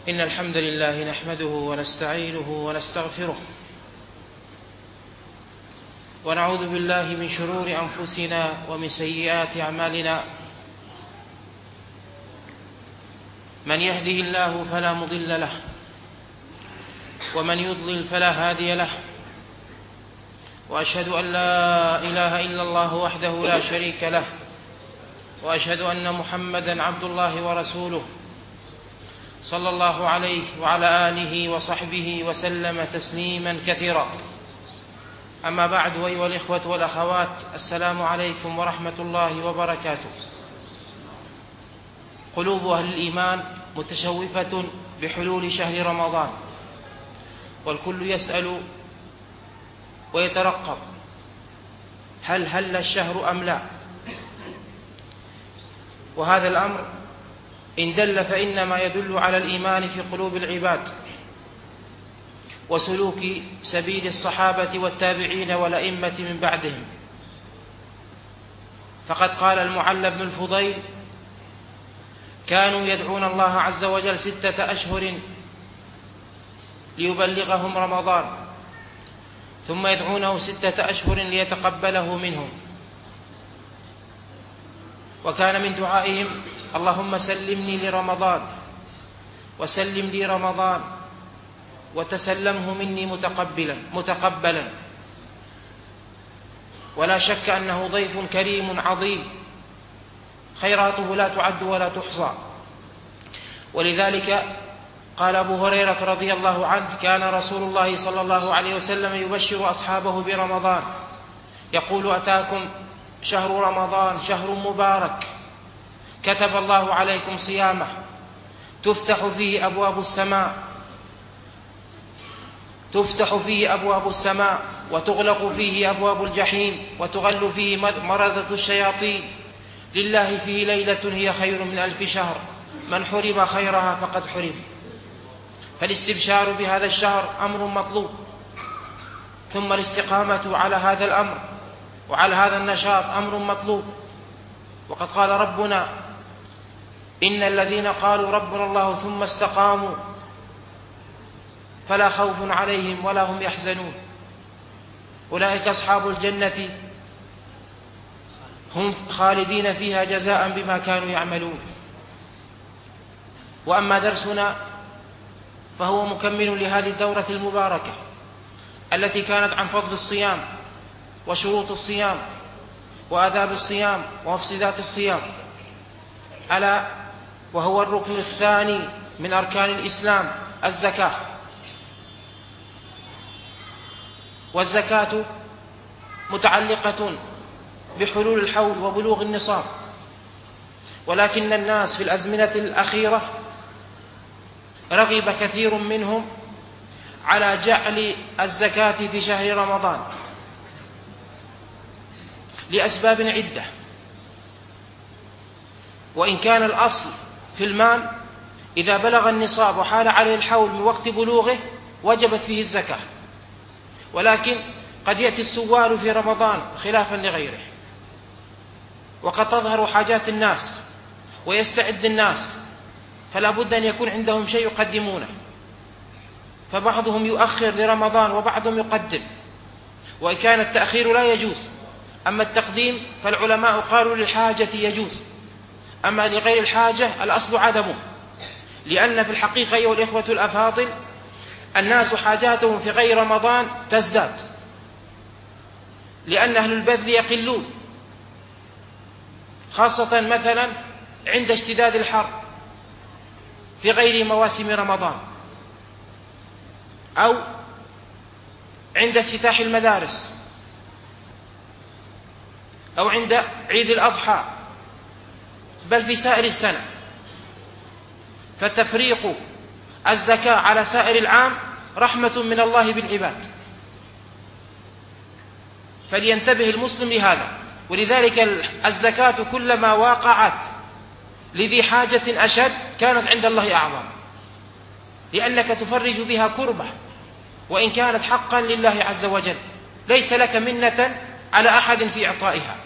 إن الحمد لله نحمده ونستعينه ونستغفره ونعوذ بالله من شرور أنفسنا ومن سيئات أعمالنا. من يهده الله فلا مضل له ومن يضلل فلا هادي له، وأشهد أن لا إله إلا الله وحده لا شريك له، وأشهد أن محمدًا عبد الله ورسوله صلى الله عليه وعلى آله وصحبه وسلم تسليما كثيرا. أما بعد، أيها الإخوة والأخوات، السلام عليكم ورحمة الله وبركاته. قلوب أهل الإيمان متشوفة بحلول شهر رمضان، والكل يسأل ويترقب هل الشهر أم لا؟ وهذا الأمر إن دل فإنما يدل على الإيمان في قلوب العباد وسلوك سبيل الصحابة والتابعين والأئمة من بعدهم. فقد قال المعلى بن الفضيل: كانوا يدعون الله عز وجل 6 أشهر ليبلغهم رمضان، ثم يدعونه 6 أشهر ليتقبله منهم. وكان من دعائهم: اللهم سلمني لرمضان وسلم لي رمضان وتسلمه مني متقبلا. ولا شك أنه ضيف كريم عظيم، خيراته لا تعد ولا تحصى. ولذلك قال أبو هريرة رضي الله عنه: كان رسول الله صلى الله عليه وسلم يبشر أصحابه برمضان يقول: أتاكم شهر رمضان، شهر مبارك، كتب الله عليكم صيامه، تفتح فيه أبواب السماء وتغلق فيه أبواب الجحيم وتغل فيه مرضة الشياطين، لله فيه ليلة هي خير من 1000 شهر، من حرم خيرها فقد حرم. فالاستبشار بهذا الشهر أمر مطلوب، ثم الاستقامة على هذا الأمر وعلى هذا النشاط أمر مطلوب. وقد قال ربنا: إن الذين قالوا ربنا الله ثم استقاموا فلا خوف عليهم ولا هم يحزنون، أولئك أصحاب الجنة هم خالدين فيها جزاء بما كانوا يعملون. وأما درسنا فهو مكمل لهذه الدورة المباركة التي كانت عن فضل الصيام وشروط الصيام وآداب الصيام ومفسدات الصيام، ألا وهو الركن الثاني من أركان الإسلام، الزكاة. والزكاة متعلقة بحلول الحول وبلوغ النصاب، ولكن الناس في الأزمنة الأخيرة رغب كثير منهم على جعل الزكاة في شهر رمضان لأسباب عدة. وإن كان الأصل في المال إذا بلغ النصاب وحال عليه الحول من وقت بلوغه وجبت فيه الزكاة، ولكن قد يأتي السوال في رمضان خلافا لغيره، وقد تظهر حاجات الناس ويستعد الناس، فلا بد أن يكون عندهم شيء يقدمونه، فبعضهم يؤخر لرمضان وبعضهم يقدم، وإن كان التأخير لا يجوز. أما التقديم فالعلماء قالوا للحاجة يجوز، أما لغير الحاجة الأصل عدمه، لأن في الحقيقة أيها الإخوة الأفاضل الناس حاجاتهم في غير رمضان تزداد، لأن أهل البذل يقلون، خاصة مثلا عند اشتداد الحر في غير مواسم رمضان، أو عند افتتاح المدارس، أو عند عيد الأضحى، بل في سائر السنة. فتفريق الزكاة على سائر العام رحمة من الله بالعباد، فلينتبه المسلم لهذا. ولذلك الزكاة كلما واقعت لذي حاجة أشد كانت عند الله أعظم، لأنك تفرج بها كربة، وإن كانت حقا لله عز وجل، ليس لك منة على أحد في إعطائها.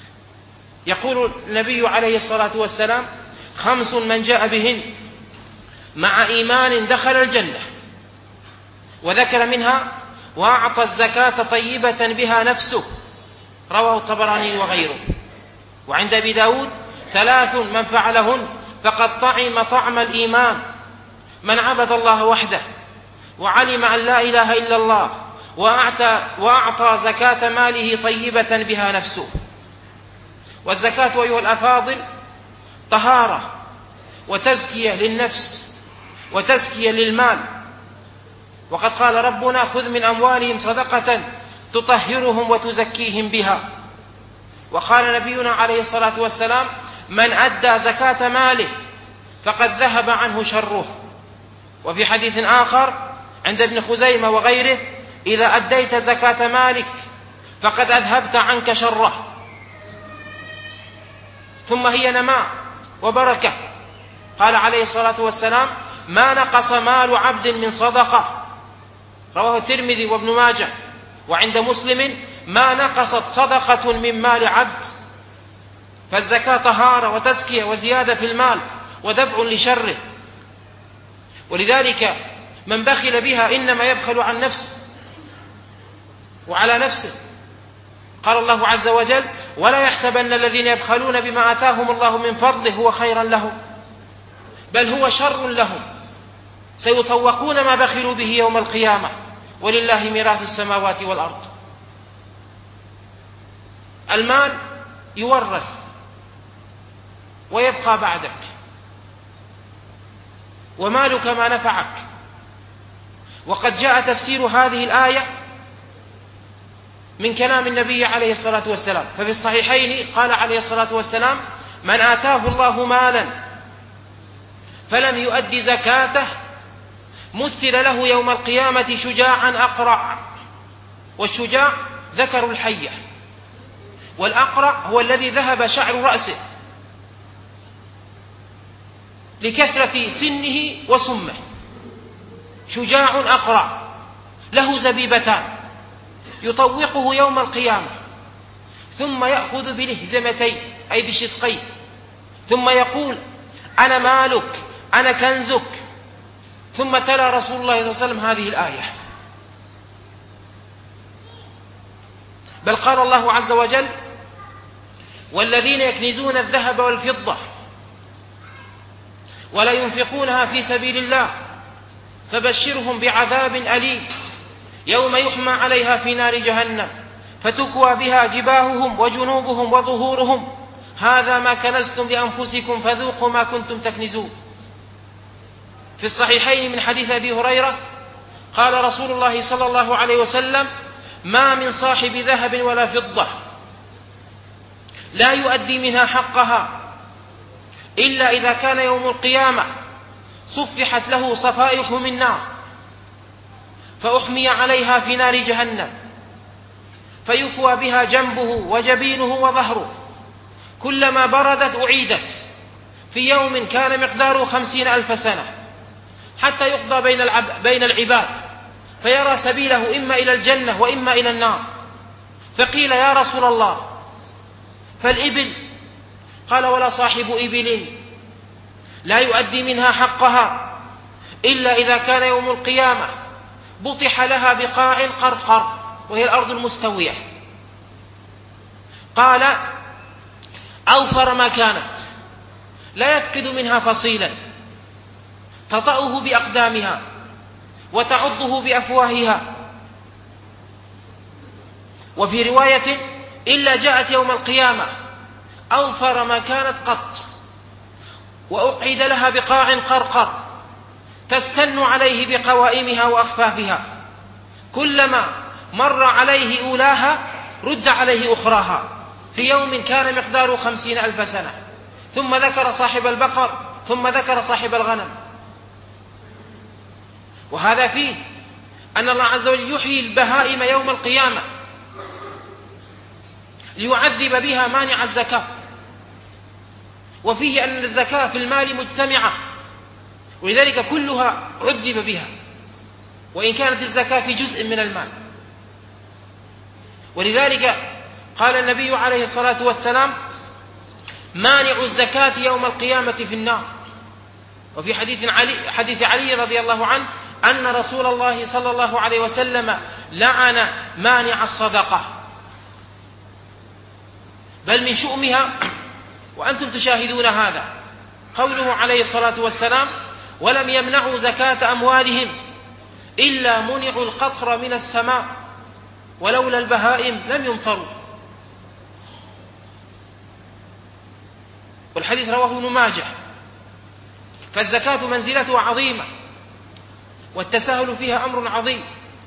يقول النبي عليه الصلاة والسلام: 5 من جاء بهن مع إيمان دخل الجنة. وذكر منها: وأعطى الزكاة طيبة بها نفسه، رواه الطبراني وغيره. وعند أبي داود: 3 من فعلهن فقد طعم طعم الإيمان: من عبد الله وحده، وعلم أن لا إله إلا الله، وأعطى زكاة ماله طيبة بها نفسه. والزكاة أيها الأفاضل طهارة وتزكية للنفس وتزكية للمال. وقد قال ربنا: خذ من أموالهم صدقة تطهرهم وتزكيهم بها. وقال نبينا عليه الصلاة والسلام: من أدى زكاة ماله فقد ذهب عنه شره. وفي حديث آخر عند ابن خزيمة وغيره: إذا أديت زكاة مالك فقد أذهبت عنك شره. ثم هي نماء وبركة. قال عليه الصلاة والسلام: ما نقص مال عبد من صدقة، رواه الترمذي وابن ماجه. وعند مسلم: ما نقصت صدقة من مال عبد. فالزكاة طهارة وتزكية وزيادة في المال ودفع لشره. ولذلك من بخل بها إنما يبخل عن نفسه وعلى نفسه. قال الله عز وجل: ولا يحسبن الذين يبخلون بما آتاهم الله من فضله هو خيرا لهم، بل هو شر لهم، سيطوقون ما بخلوا به يوم القيامة، ولله ميراث السماوات والأرض. المال يورث ويبقى بعدك، ومالك ما نفعك. وقد جاء تفسير هذه الآية من كلام النبي عليه الصلاة والسلام. ففي الصحيحين قال عليه الصلاة والسلام: من آتاه الله مالا فلم يؤد زكاته مثل له يوم القيامة شجاعا أقرع. والشجاع ذكر الحية، والأقرع هو الذي ذهب شعر رأسه لكثرة سنه وسمه. شجاع أقرع له زبيبتان يطوقه يوم القيامة، ثم يأخذ بلهزمتين أي بشدقين، ثم يقول: أنا مالك، أنا كنزك. ثم تلا رسول الله صلى الله عليه وسلم هذه الآية. بل قال الله عز وجل: والذين يكنزون الذهب والفضة ولا ينفقونها في سبيل الله فبشرهم بعذاب أليم يوم يحمى عليها في نار جهنم فتكوى بها جباههم وجنوبهم وظهورهم هذا ما كنزتم لأنفسكم فذوقوا ما كنتم تكنزون. في الصحيحين من حديث أبي هريرة قال رسول الله صلى الله عليه وسلم: ما من صاحب ذهب ولا فضة لا يؤدي منها حقها إلا إذا كان يوم القيامة صفحت له صفائح من نار فأحمي عليها في نار جهنم فيكوى بها جنبه وجبينه وظهره، كلما بردت أعيدت، في يوم كان مقداره 50,000 سنة، حتى يقضى بين العباد فيرى سبيله إما إلى الجنة وإما إلى النار. فقيل: يا رسول الله فالإبل؟ قال: ولا صاحب إبل لا يؤدي منها حقها إلا إذا كان يوم القيامة بطح لها بقاع قرقر، وهي الأرض المستوية. قال: أوفر ما كانت لا يفقد منها فصيلا تطأه بأقدامها وتعضه بأفواهها. وفي رواية: إلا جاءت يوم القيامة أوفر ما كانت قط وأقعد لها بقاع قرقر تستن عليه بقوائمها وأخفافها، كلما مر عليه أولاها رد عليه أخراها، في يوم كان مقداره 50,000 سنة. ثم ذكر صاحب البقر، ثم ذكر صاحب الغنم. وهذا فيه أن الله عز وجل يحيي البهائم يوم القيامة ليعذب بها مانع الزكاة. وفيه أن الزكاة في المال مجتمعة، ولذلك كلها عذب بها، وإن كانت الزكاة في جزء من المال. ولذلك قال النبي عليه الصلاة والسلام: مانع الزكاة يوم القيامة في النار. وفي حديث علي رضي الله عنه أن رسول الله صلى الله عليه وسلم لعن مانع الصدقة، بل من شؤمها وأنتم تشاهدون هذا قوله عليه الصلاة والسلام: ولم يمنعوا زكاة أموالهم إلا منعوا القطر من السماء ولولا البهائم لم يمطروا. والحديث رواه ابن ماجه. فالزكاة منزلتها عظيمة، والتساهل فيها أمر عظيم.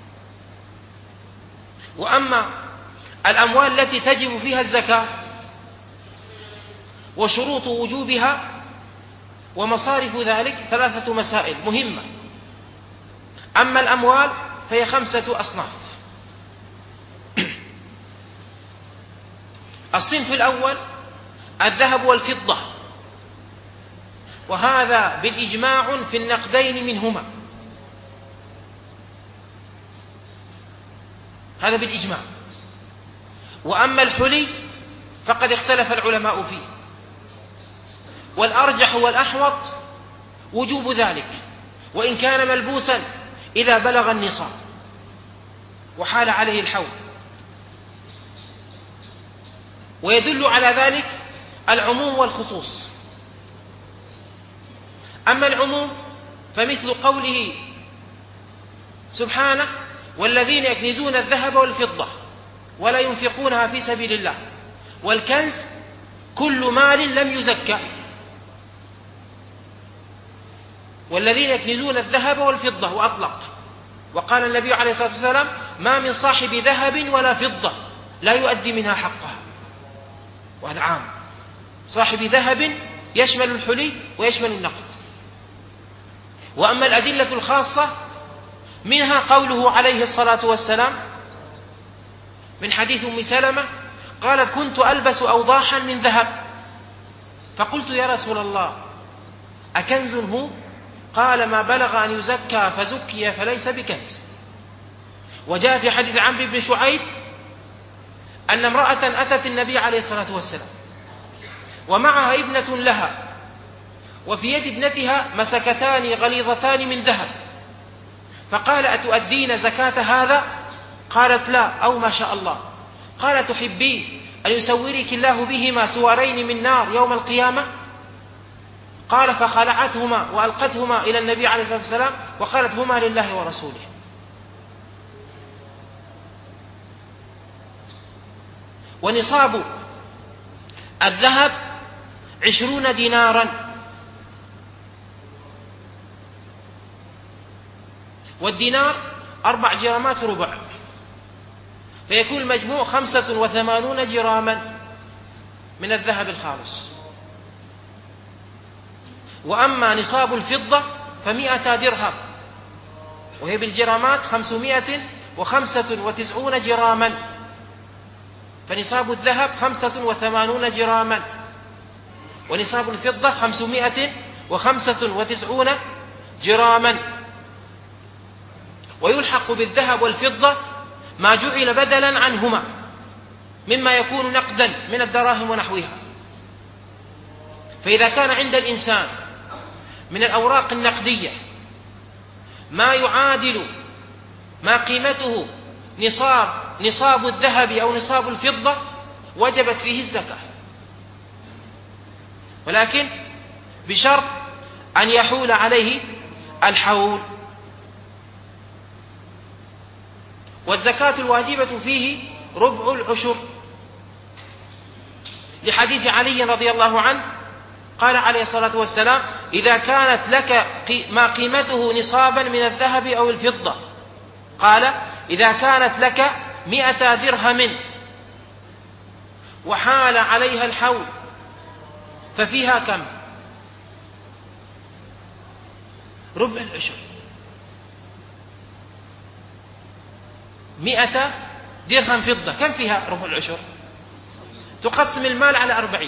وأما الأموال التي تجب فيها الزكاة وشروط وجوبها ومصارف ذلك 3 مسائل مهمة. أما الأموال فهي 5 أصناف. الصنف الأول الذهب والفضة، وهذا بالإجماع في النقدين منهما، هذا بالإجماع. وأما الحلي فقد اختلف العلماء فيه، والأرجح والأحوط وجوب ذلك، وإن كان ملبوسا إذا بلغ النصاب وحال عليه الحول. ويدل على ذلك العموم والخصوص. أما العموم فمثل قوله سبحانه: والذين يكنزون الذهب والفضة ولا ينفقونها في سبيل الله. والكنز كل مال لم يزكى. والذين يكنزون الذهب والفضة وأطلق. وقال النبي عليه الصلاة والسلام: ما من صاحب ذهب ولا فضة لا يؤدي منها حقها. وهذا عام، صاحب ذهب يشمل الحلي ويشمل النقد. وأما الأدلة الخاصة منها قوله عليه الصلاة والسلام من حديث أم سلمة قالت: كنت ألبس أوضاحا من ذهب، فقلت: يا رسول الله أكنز هو؟ قال: ما بلغ أن يزكى فزكي فليس بكنز. وجاء في حديث عمرو بن شعيب أن امرأة أتت النبي عليه الصلاة والسلام ومعها ابنة لها، وفي يد ابنتها مسكتان غليظتان من ذهب، فقال: أتؤدين زكاة هذا؟ قالت: لا، أو ما شاء الله. قال: تحبين أن يسورك الله بهما سوارين من نار يوم القيامة؟ قال: فخلعتهما وألقتهما إلى النبي عليه الصلاة والسلام وقالت: هما لله ورسوله. ونصاب الذهب 20 دينارا، والدينار 4 جرامات ربع، فيكون المجموع 85 جراما من الذهب الخالص. وأما نصاب الفضة ف100 درهم، وهي بالجرامات 595 جراما، فنصاب الذهب 85 جراما، ونصاب الفضة 595 جراما. ويلحق بالذهب والفضة ما جعل بدلا عنهما مما يكون نقدا من الدراهم ونحوها. فإذا كان عند الإنسان من الأوراق النقدية ما يعادل ما قيمته نصاب الذهب أو نصاب الفضة وجبت فيه الزكاة، ولكن بشرط أن يحول عليه الحول. والزكاة الواجبة فيه ربع العشر، لحديث علي رضي الله عنه قال عليه الصلاة والسلام: إذا كانت لك ما قيمته نصابا من الذهب أو الفضة، قال: إذا كانت لك 100 درهم وحال عليها الحول ففيها كم؟ ربع العشر. 100 درهم فضة كم فيها ربع العشر؟ تقسم المال على 40.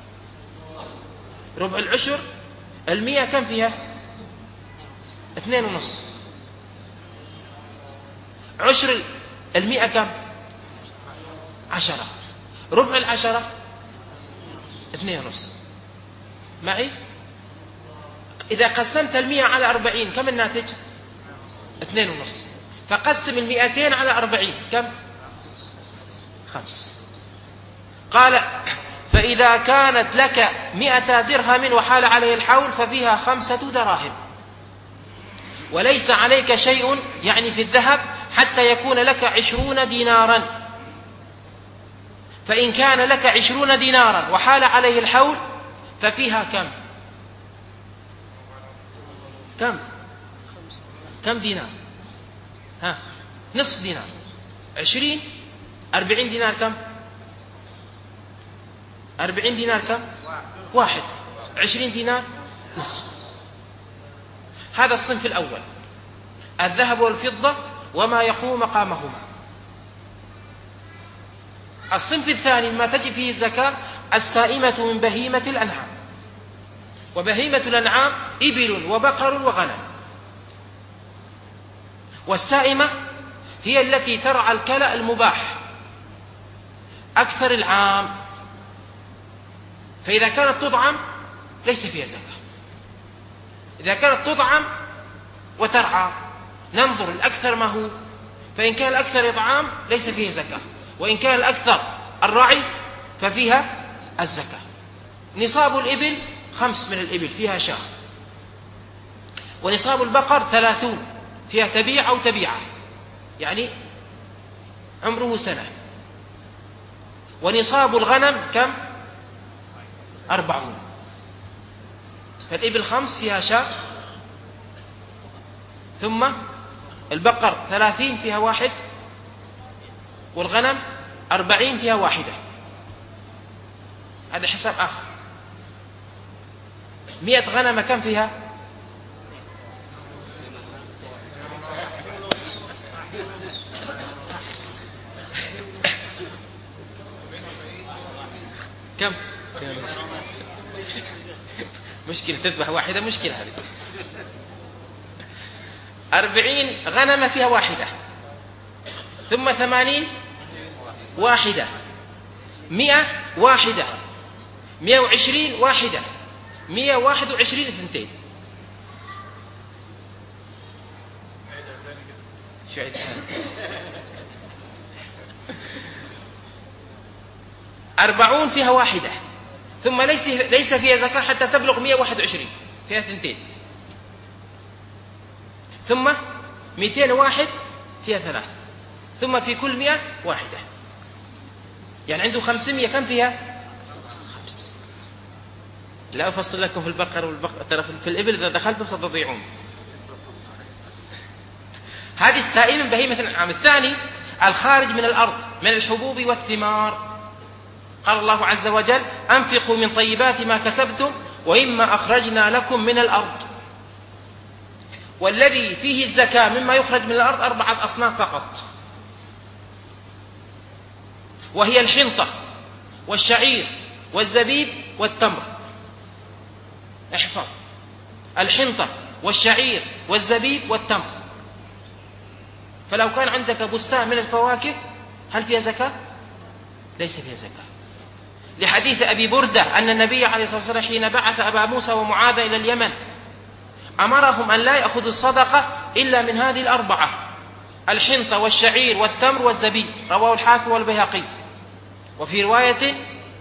ربع العشر 100 كم فيها؟ 2.5. عشر 100 كم؟ 10. ربع 10 2.5. معي؟ إذا قسمت 100 على 40 كم الناتج؟ 2.5. فقسم 200 على 40 كم؟ 5. قال فإذا كانت لك 100 درهم وحال عليه الحول ففيها 5 دراهم، وليس عليك شيء يعني في الذهب حتى يكون لك 20 دينارا. فإن كان لك 20 دينارا وحال عليه الحول ففيها كم دينار؟ نصف دينار. 20 40 دينار كم؟ 40 دينار كم؟ 1. 20 دينار نصف. هذا الصنف الأول، الذهب والفضة وما يقوم مقامهما. الصنف الثاني ما تجب فيه الزكاة السائمة من بهيمة الأنعام. وبهيمة الأنعام إبل وبقر وغنم. والسائمة هي التي ترعى الكلأ المباح أكثر العام، فإذا كانت تطعم ليس فيها زكاة. إذا كانت تطعم وترعى ننظر الأكثر ما هو، فإن كان الأكثر إطعام ليس فيه زكاة، وإن كان الأكثر الرعي ففيها الزكاة. نصاب الإبل 5 من الإبل فيها شاة، ونصاب البقر 30 فيها تبيع أو تبيعة يعني عمره 1 سنة. ونصاب الغنم كم؟ 40. فالإبل 5 فيها شاة، ثم البقر 30 فيها 1، والغنم 40 فيها 1. هذا حساب آخر. 100 غنم كم فيها؟ كم؟ مشكلة تذبح 1 مشكلة هذه. 40 غنم فيها 1، ثم 80 1، 100 1، 120 1، 121 2. شو عيد 40 فيها 1، ثم ليس فيها زكاة حتى تبلغ 121 فيها 2، ثم 201 فيها 3، ثم في كل 100 1، يعني عنده 500 كم فيها؟ 5. لا أفصل لكم في البقر ترى في الإبل إذا دخلتم ستضيعون. هذه السائمة بهيمة الأنعام. الثاني الخارج من الأرض من الحبوب والثمار. قال الله عز وجل أنفقوا من طيبات ما كسبتم وإما أخرجنا لكم من الأرض. والذي فيه الزكاة مما يخرج من الأرض 4 أصناف فقط، وهي الحنطة والشعير والزبيب والتمر. احفظ: الحنطة والشعير والزبيب والتمر. فلو كان عندك بستان من الفواكه هل فيها زكاة؟ ليس فيها زكاة، لحديث أبي بردة أن النبي عليه الصلاة والسلام حين بعث أبا موسى ومعاذ إلى اليمن أمرهم أن لا يأخذوا الصدقة إلا من هذه 4: الحنطة والشعير والتمر والزبيب. رواه الحاكم والبيهقي. وفي رواية: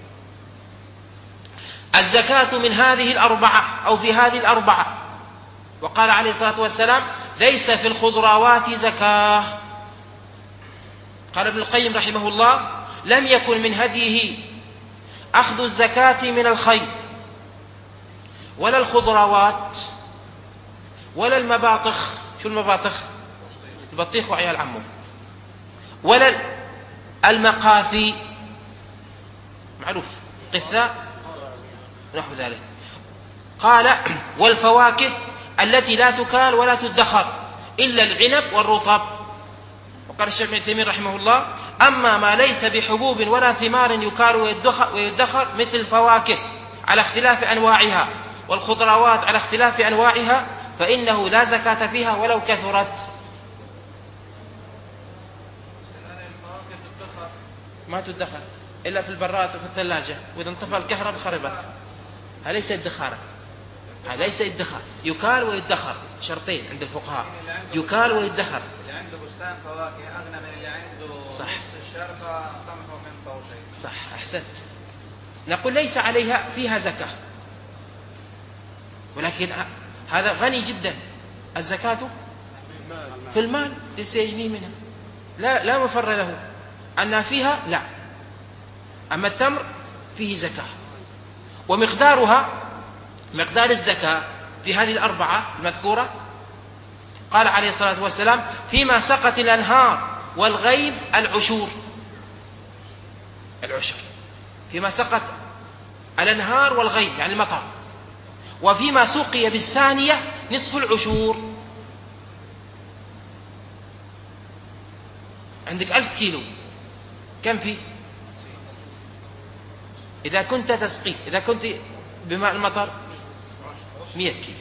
الزكاة من هذه 4 أو في هذه 4. وقال عليه الصلاة والسلام: ليس في الخضروات زكاة. قال ابن القيم رحمه الله: لم يكن من هديه أخذ الزكاة من الخيل ولا الخضروات ولا المباطخ. شو المباطخ؟ البطيخ وعيال عمه. ولا المقاثي، معروف، قثاء نحو ذلك. قال: والفواكه التي لا تكال ولا تدخر إلا العنب والرطب. وقال الشيخ ابن تيمية رحمه الله: أما ما ليس بحبوب ولا ثمار يكال ويدخر مثل الفواكه على اختلاف أنواعها والخضروات على اختلاف أنواعها فإنه لا زكاة فيها ولو كثرت. ما تدخر إلا في البراد وفي الثلاجة، وإذا انطفى الكهرباء خربت. أليس ادخارا؟ ليس ادخار، يكال ويدخر، شرطين عند الفقهاء، يكال ويدخر. اللي عنده بستان فواكه أغنى من اللي عنده صح. نص الشرطة طمحه من طوشين. صح، أحسنت. نقول ليس عليها فيها زكاة، ولكن هذا غني جدا، الزكاة في المال ليس يجني منها، لا مفر له أنها فيها، لا. أما التمر فيه زكاة، ومقدارها مقدار الزكاة في هذه الأربعة المذكورة. قال عليه الصلاة والسلام: فيما سقت الأنهار والغيب العشور. العشر فيما سقت الأنهار والغيب يعني المطر، وفيما سقي بالثانية نصف العشور. عندك 1000 كيلو، كم فيه؟ إذا كنت تسقي، إذا كنت بماء المطر 100 كيلو.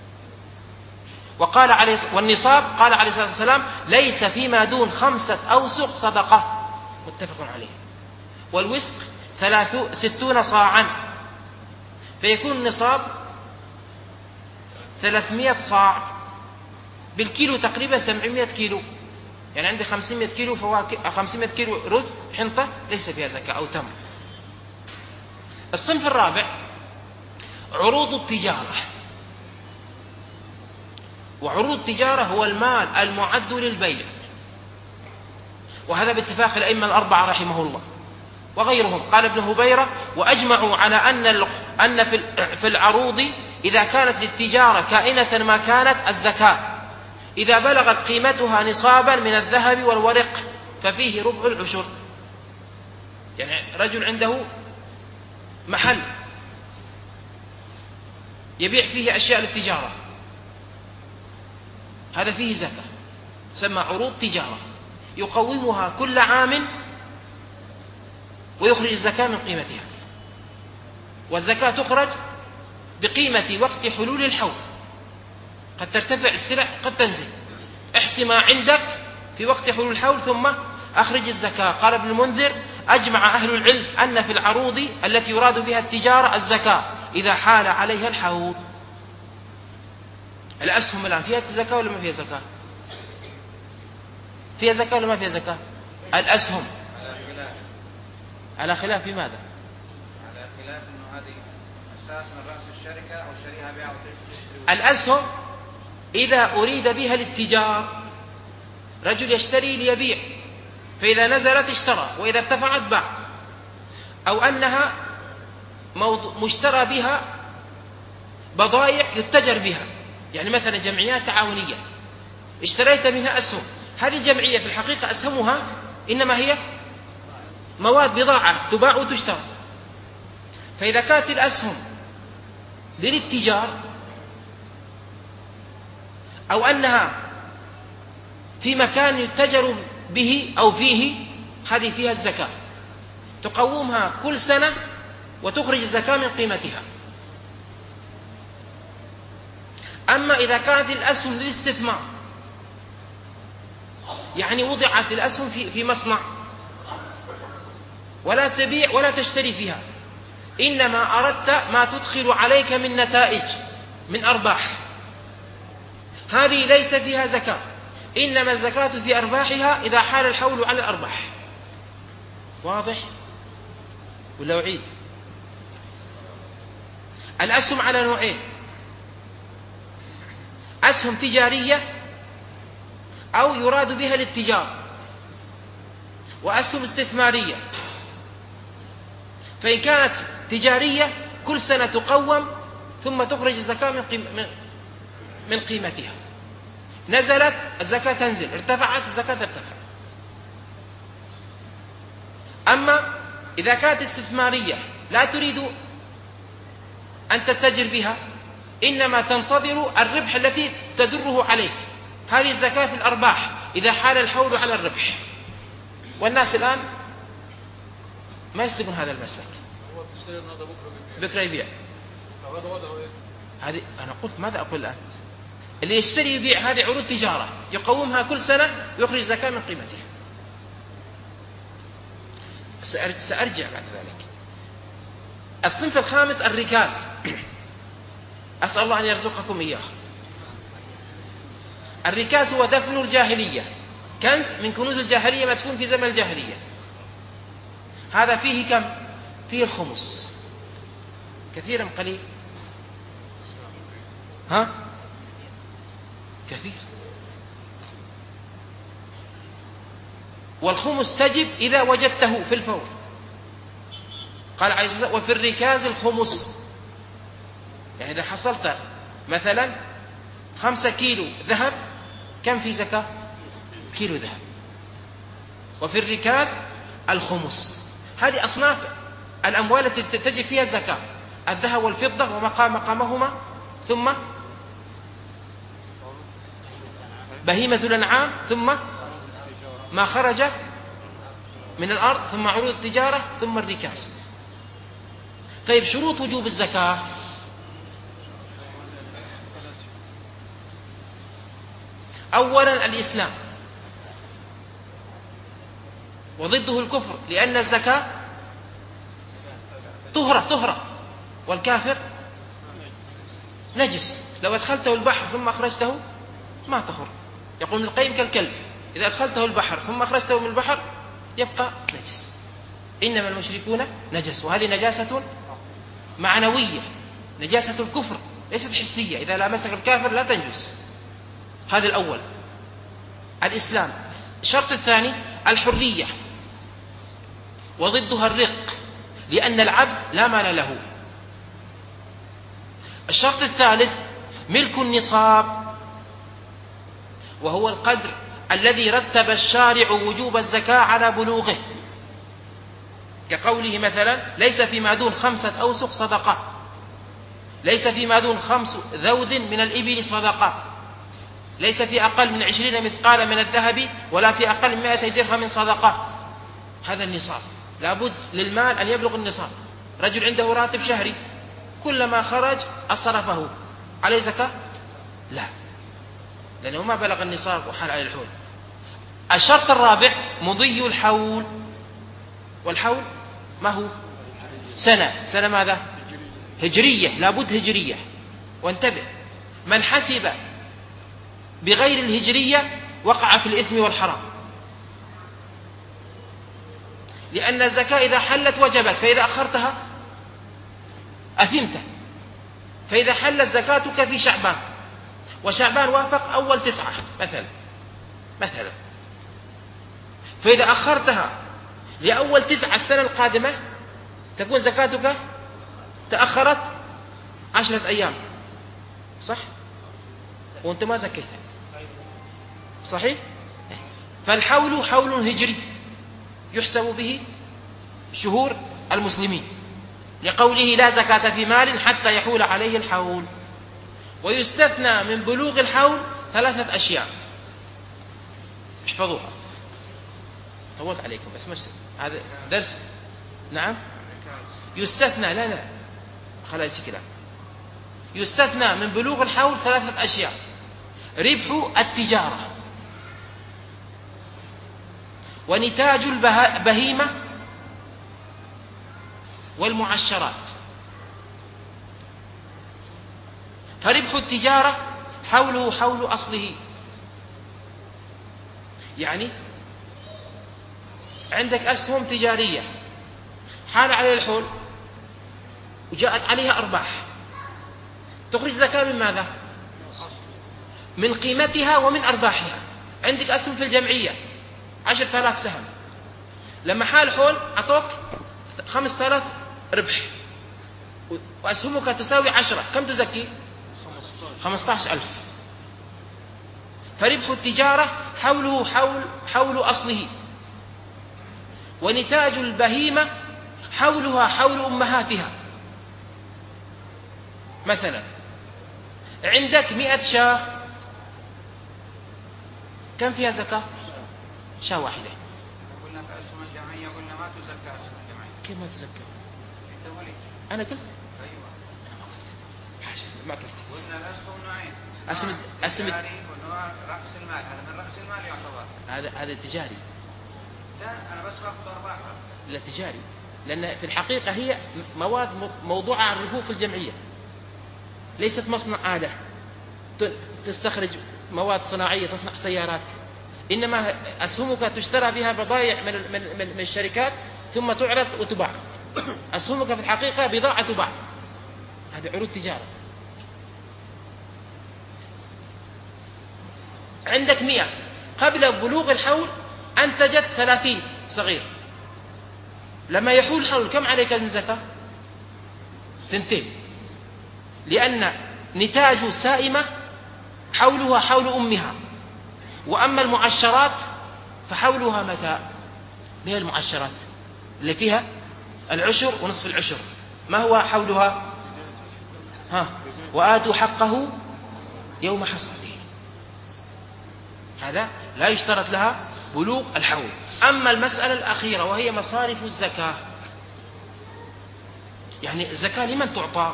وقال عليه والنصاب قال عليه الصلاة والسلام: ليس فيما دون 5 أوسق صدقة، متفق عليه. والوسق 60 صاعا، فيكون النصاب 300 صاع، بالكيلو تقريبا 700 كيلو، يعني عندي 500 كيلو فواكه، 500 كيلو رز حنطة ليس فيها زكاة أو تمر. الصنف الرابع عروض التجارة. وعروض التجارة هو المال المعد للبيع، وهذا باتفاق الأئمة الأربعة رحمه الله وغيرهم. قال ابن هبيرة: وأجمعوا على أن في العروض إذا كانت للتجارة كائنة ما كانت الزكاة إذا بلغت قيمتها نصابا من الذهب والورق ففيه ربع العشر. يعني رجل عنده محل يبيع فيه أشياء للتجارة، هذا فيه زكاة، تسمى عروض تجارة، يقومها كل عام ويخرج الزكاة من قيمتها. والزكاة تخرج بقيمة وقت حلول الحول، قد ترتفع السلع قد تنزل. احصي ما عندك في وقت حلول الحول ثم أخرج الزكاة. قال ابن المنذر: أجمع أهل العلم أن في العروض التي يراد بها التجارة الزكاة إذا حال عليها الحول. الأسهم الآن فيها زكاة ولا ما فيها زكاة؟ فيها زكاة ولا ما فيها زكاة؟ الأسهم على خلاف. في ماذا؟ على خلاف أنه هذه أساس من رأس الشركة أو شريها بيع وتشتري. الأسهم إذا أريد بها الاتجار، رجل يشتري ليبيع، فإذا نزلت اشترى وإذا ارتفعت باع، أو أنها مشترى بها بضائع يتجر بها، يعني مثلا جمعيات تعاونية اشتريت منها أسهم، هذه الجمعية في الحقيقة أسهمها إنما هي مواد بضاعة تباع وتشترى. فإذا كانت الأسهم للاتجار أو أنها في مكان يتجر به أو فيه، هذه فيها الزكاة، تقومها كل سنة وتخرج الزكاة من قيمتها. أما إذا كانت الأسهم للاستثمار، يعني وضعت الأسهم في مصنع ولا تبيع ولا تشتري فيها، إنما أردت ما تدخل عليك من نتائج من أرباح، هذه ليس فيها زكاة، إنما الزكاة في أرباحها إذا حال الحول على الأرباح. واضح ولا أعيد؟ الأسهم على نوعين: أسهم تجارية أو يراد بها الاتجار، وأسهم استثمارية. فإن كانت تجارية كل سنة تقوم ثم تخرج الزكاة من قيمتها، نزلت الزكاة تنزل، ارتفعت الزكاة ترتفع. أما إذا كانت استثمارية لا تريد أن تتجر بها، إنما تنتظر الربح التي تدره عليك، هذه الزكاة في الأرباح إذا حال الحول على الربح. والناس الآن ما يسلكون هذا المسلك، بكرة يبيع. هذه أنا قلت ماذا أقول الآن؟ اللي يشتري يبيع، هذه عروض تجارة يقومها كل سنة ويخرج زكاة من قيمتها. سأرجع بعد ذلك. الصنف الخامس الركاز. أسأل الله أن يرزقكم إياه. الركاز هو دفن الجاهلية، كنز من كنوز الجاهلية مدفون في زمن الجاهلية. هذا فيه كم؟ فيه الخمس. كثير أم قليل؟ ها؟ كثير. والخمس تجب إذا وجدته في الفور. قال عليه الصلاة والسلام: وفي الركاز الخمس. يعني إذا حصلت مثلا 5 كيلو ذهب، كم في زكاة؟ كيلو ذهب. وفي الركاز الخمس. هذه أصناف الأموال التي تجب فيها الزكاة: الذهب والفضة ومقامهما، ثم بهيمة الأنعام، ثم ما خرج من الأرض، ثم عروض التجارة، ثم الركاز. طيب، شروط وجوب الزكاة: أولا الإسلام، وضده الكفر، لأن الزكاة طهرة، والكافر نجس. لو أدخلته البحر ثم أخرجته ما طهر. يقول ابن القيم: كالكلب إذا أدخلته البحر ثم أخرجته من البحر يبقى نجس. إنما المشركون نجس. وهذه نجاسة معنوية، نجاسة الكفر ليست حسية. إذا لامسك الكافر لا تنجس. هذا الأول، الإسلام. الشرط الثاني الحرية، وضدها الرق، لأن العبد لا مال له. الشرط الثالث ملك النصاب، وهو القدر الذي رتب الشارع وجوب الزكاة على بلوغه، كقوله مثلا: ليس فيما دون 5 أوسق صدقة، ليس فيما دون 5 ذود من الإبل صدقة، ليس في أقل من 20 مثقال من الذهب، ولا في أقل من 200 درهم صدقة. هذا النصاب. لابد للمال أن يبلغ النصاب. رجل عنده راتب شهري، كلما خرج أصرفه، عليه زكاة؟ لا، لأنه ما بلغ النصاب وحال عليه الحول. الشرط الرابع مضي الحول، والحول ما هو؟ سنة ماذا؟ هجرية، لابد هجرية. وانتبه، من حسب بغير الهجرية وقع في الإثم والحرام، لأن الزكاة إذا حلت وجبت، فإذا أخرتها أثمت. فإذا حلت زكاتك في شعبان، وشعبان وافق أول 9 مثلا، فإذا أخرتها لأول 9 السنة القادمة، تكون زكاتك تأخرت 10 أيام، صح؟ وأنت ما زكيتها، صحيح؟ فالحول حول هجري يحسب به شهور المسلمين، لقوله: لا زكاة في مال حتى يحول عليه الحول. ويستثنى من بلوغ الحول 3 أشياء، احفظوها. طولت عليكم بس مش هذا درس. نعم، يستثنى، لا خلاص كلام. يستثنى من بلوغ الحول 3 أشياء: ربح التجارة، ونتاج البهيمة، والمعشرات. فربح التجارة حوله حول أصله، يعني عندك أسهم تجارية حال عليها الحول وجاءت عليها أرباح، تخرج زكاة من ماذا؟ من قيمتها ومن أرباحها. عندك أسهم في الجمعية 10,000 سهم، لما حال الحول أعطوك 5,000 ربح، وأسهمك تساوي 10، كم تزكي؟ 15,000. فربح التجارة حوله حول أصله، ونتاج البهيمة حولها حول أمهاتها. مثلا عندك 100 شاة، كم فيها زكاة؟ شاة واحدة. قلنا في أسهم الجمعية، قلنا ما تزكى أسهم الجمعية. كيف ما تزكى؟ أنت ولي. أنا قلت؟ أيوة. أنا ما قلت. حاشا، ما قلت. قلنا الأسهم نوعين: أسهم تجاري ونوع رأس المال. هذا من رأس المال يعتبر. هذا تجاري. لا، أنا بس باخذ أرباحها. لا، تجاري، لأن في الحقيقة هي مواد موضوعة على الرفوف الجمعية. ليست مصنع آلة تستخرج مواد صناعية تصنع سيارات، إنما أسهمك تشترى بها بضائع من الشركات ثم تعرض وتباع. أسهمك في الحقيقة بضاعة تباع، هذه عروض تجارة. عندك 100، قبل بلوغ الحول أنتجت 30 صغير، لما يحول الحول كم عليك من زكاة؟ 2، لأن نتاج السائمة حولها حول أمها، وأما المعشرات فحولها متى؟ ما هي المعشرات اللي فيها العشر ونصف العشر؟ ما هو حولها؟ وآتوا حقه يوم حصاده. هذا لا يشترط لها بلوغ الحول. أما المسألة الأخيرة وهي مصارف الزكاة، يعني الزكاة لمن تعطى؟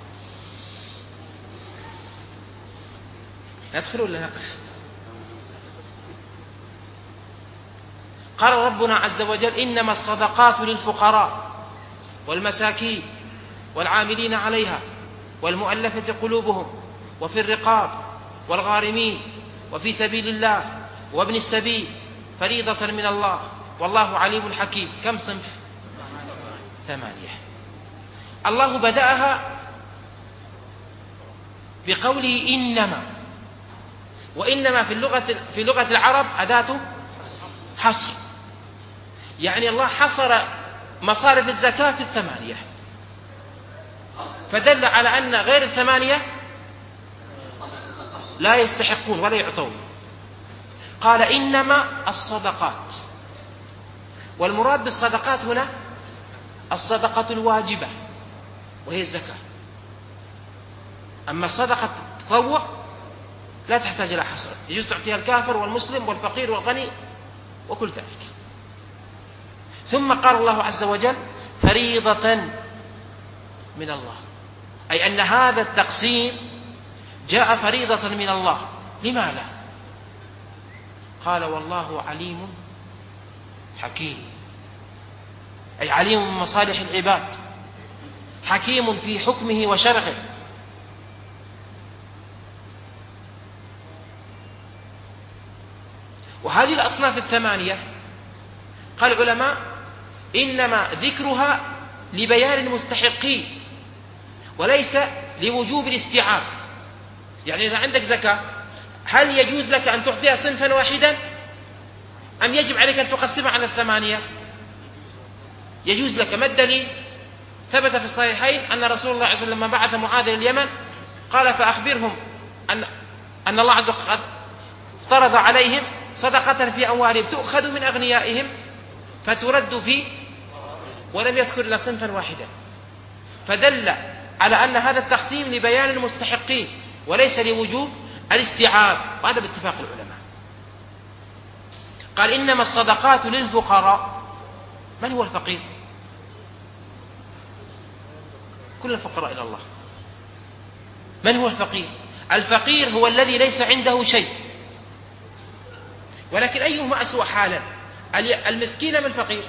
ندخل ولا نقف؟ قال ربنا عز وجل: إنما الصدقات للفقراء والمساكين والعاملين عليها والمؤلفة قلوبهم وفي الرقاب والغارمين وفي سبيل الله وابن السبيل فريضة من الله والله عليم حكيم. كم صنف؟ 8. الله بدأها بقوله إنما، وإنما في لغة العرب أداة حصر، يعني الله حصر مصارف الزكاة في 8، فدل على أن غير 8 لا يستحقون ولا يعطون. قال إنما الصدقات، والمراد بالصدقات هنا الصدقة الواجبة وهي الزكاة. أما الصدقة التطوع لا تحتاج إلى حصر، يجوز تعطيها الكافر والمسلم والفقير والغني وكل ذلك. ثم قال الله عز وجل: فريضة من الله، أي أن هذا التقسيم جاء فريضة من الله. لماذا؟ قال: والله عليم حكيم، أي عليم بمصالح العباد، حكيم في حكمه وشرعه. وهذه الأصناف 8 قال العلماء إنما ذكرها لبيان المستحقين وليس لوجوب الاستيعاب. يعني إذا عندك زكاة هل يجوز لك أن تعطيها صنفا واحدا أم يجب عليك أن تقسمها على 8؟ يجوز لك. ما الدليل؟ ثبت في الصحيحين أن رسول الله صلى الله عليه وسلم لما بعث معاذ إلى اليمن قال: فأخبرهم أن الله عز وجل قد افترض عليهم صدقة في أموالهم تؤخذ من أغنيائهم فترد في، ولم يذكر إلا صنفا واحدا، فدل على أن هذا التقسيم لبيان المستحقين وليس لوجوب الاستيعاب، وهذا باتفاق العلماء. قال: إنما الصدقات للفقراء. من هو الفقير؟ كل الفقراء إلى الله. من هو الفقير؟ الفقير هو الذي ليس عنده شيء. ولكن أيهما أسوأ حالا، المسكين أم الفقير؟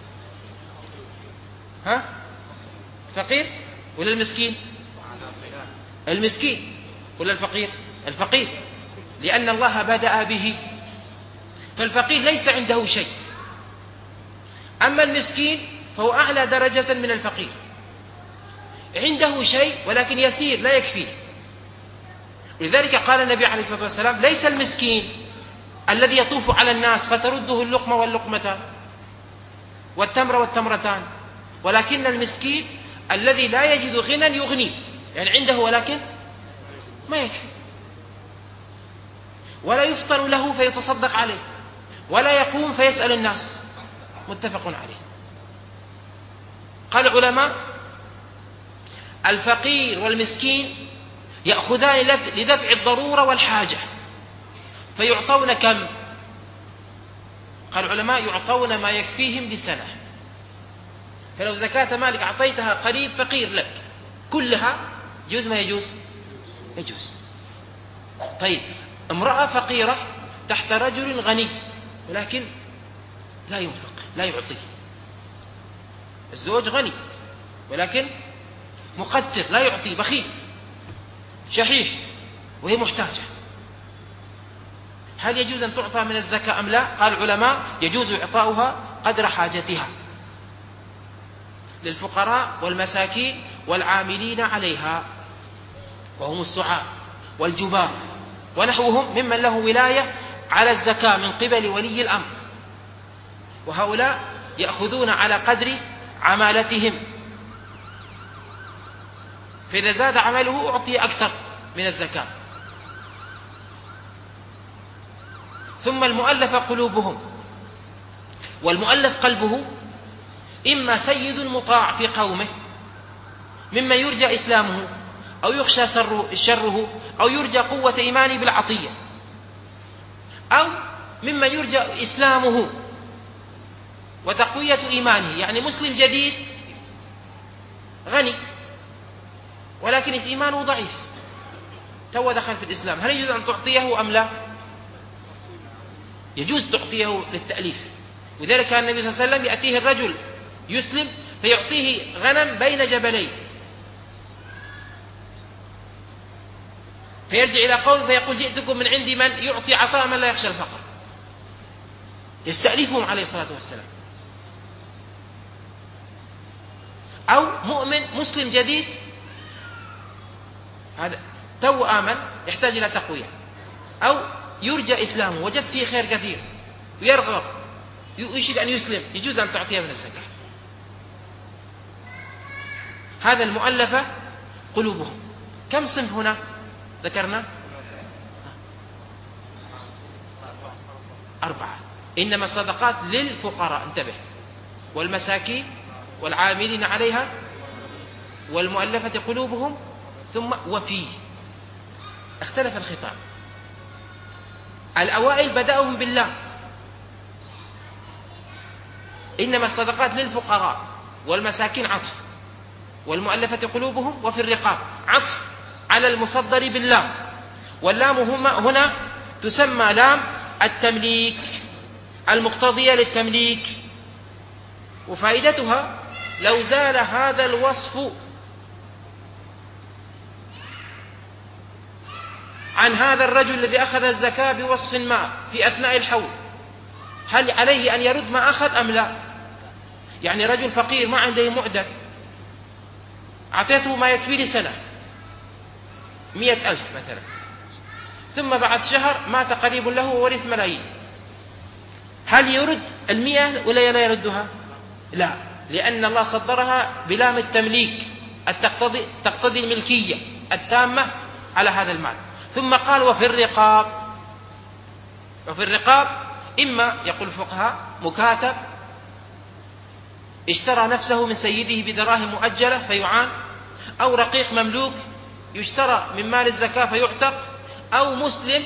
فقير ولا المسكين؟ المسكين. ولا الفقير؟ الفقير، لأن الله بدأ به، فالفقير ليس عنده شيء. أما المسكين فهو أعلى درجة من الفقير، عنده شيء ولكن يسير لا يكفيه. ولذلك قال النبي عليه الصلاة والسلام: ليس المسكين الذي يطوف على الناس فترده اللقمة واللقمتان والتمر والتمرتان، ولكن المسكين الذي لا يجد غنى يغنيه، يعني عنده ولكن ما يكفي، ولا يفطر له فيتصدق عليه، ولا يقوم فيسأل الناس. متفق عليه. قال العلماء: الفقير والمسكين يأخذان لدفع الضرورة والحاجة، فيعطون كم؟ قال العلماء: يعطون ما يكفيهم لسنة. فلو زكاة مالك أعطيتها قريب فقير لك كلها يجوز ما يجوز؟ يجوز. طيب، امرأة فقيرة تحت رجل غني ولكن لا ينفق لا يعطي، الزوج غني ولكن مقتر لا يعطي بخيل، شحيح وهي محتاجة، هل يجوز أن تعطى من الزكاة أم لا؟ قال العلماء يجوز إعطاؤها قدر حاجتها للفقراء والمساكين والعاملين عليها، وهم السعاة والجبار ونحوهم ممن له ولاية على الزكاة من قبل ولي الأمر، وهؤلاء يأخذون على قدر عمالتهم، فإذا زاد عمله أعطي أكثر من الزكاة. ثم المؤلف قلوبهم، والمؤلف قلبه إما سيد مطاع في قومه مما يرجى إسلامه أو يخشى شره أو يرجى قوة إيمانه بالعطية، أو مما يرجى إسلامه وتقوية إيمانه، يعني مسلم جديد غني ولكن إيمانه ضعيف تو دخل في الإسلام، هل يجوز أن تعطيه أم لا؟ يجوز تعطيه للتأليف. وذلك كان النبي صلى الله عليه وسلم يأتيه الرجل يسلم فيعطيه غنم بين جبلين، فيرجع إلى قوم فيقول جئتكم من عند من يعطي عطاء من لا يخشى الفقر، يستألفهم عليه الصلاة والسلام. أو مؤمن مسلم جديد هذا تو آمن يحتاج إلى تقوية، أو يرجى إسلامه وجد فيه خير كثير ويرغب يشرك أن يسلم، يجوز أن تعطيه من الزكاة. هذا المؤلفة قلوبهم. كم صنف هنا ذكرنا؟ 4. إنما الصدقات للفقراء، انتبه، والمساكين والعاملين عليها والمؤلفة قلوبهم، ثم وفيه. اختلف الخطاب. الأوائل بدأهم بالله، إنما الصدقات للفقراء والمساكين عطف، والمؤلفة قلوبهم وفي الرقاب عطف على المصدر باللام، واللام هنا تسمى لام التمليك المقتضية للتمليك، وفائدتها لو زال هذا الوصف عن هذا الرجل الذي أخذ الزكاة بوصف ما في أثناء الحول، هل عليه أن يرد ما أخذ أم لا؟ يعني رجل فقير ما عنده معدن، أعطيته ما يكفي لسنة 100,000 مثلا، ثم بعد شهر مات قريب له وورث ملايين، هل يرد 100 ولا لا يردها؟ لا، لأن الله صدرها بلام التمليك تقتضي الملكية التامة على هذا المال. ثم قال وفي الرقاب. وفي الرقاب إما يقول الفقهاء مكاتب اشترى نفسه من سيده بدراهم مؤجلة فيعان، أو رقيق مملوك يشترى من مال الزكاة فيعتق، أو مسلم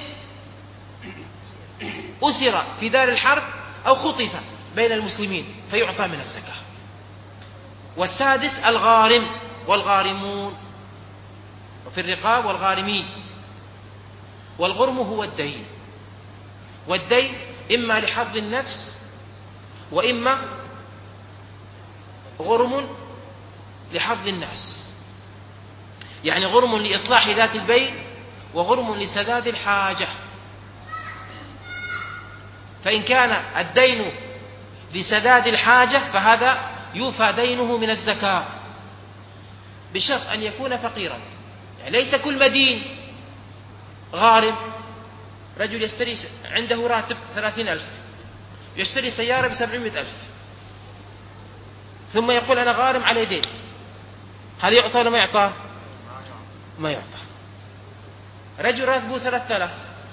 أسر في دار الحرب أو خطف بين المسلمين فيعطى من الزكاة. والسادس الغارم والغارمون، وفي الرقاب والغارمين. والغرم هو الدين، والدين إما لحظ النفس وإما غرم لحظ الناس، يعني غرم لإصلاح ذات البين وغرم لسداد الحاجة. فإن كان الدين لسداد الحاجة فهذا يوفى دينه من الزكاة بشرط أن يكون فقيرا، يعني ليس كل مدين غارم. رجل يشتري عنده راتب 30,000 يشتري سيارة ب700,000 ثم يقول أنا غارم على دين، هل يعطى ولا ما يعطى؟ ما يعطى. رجل راتبه 3,000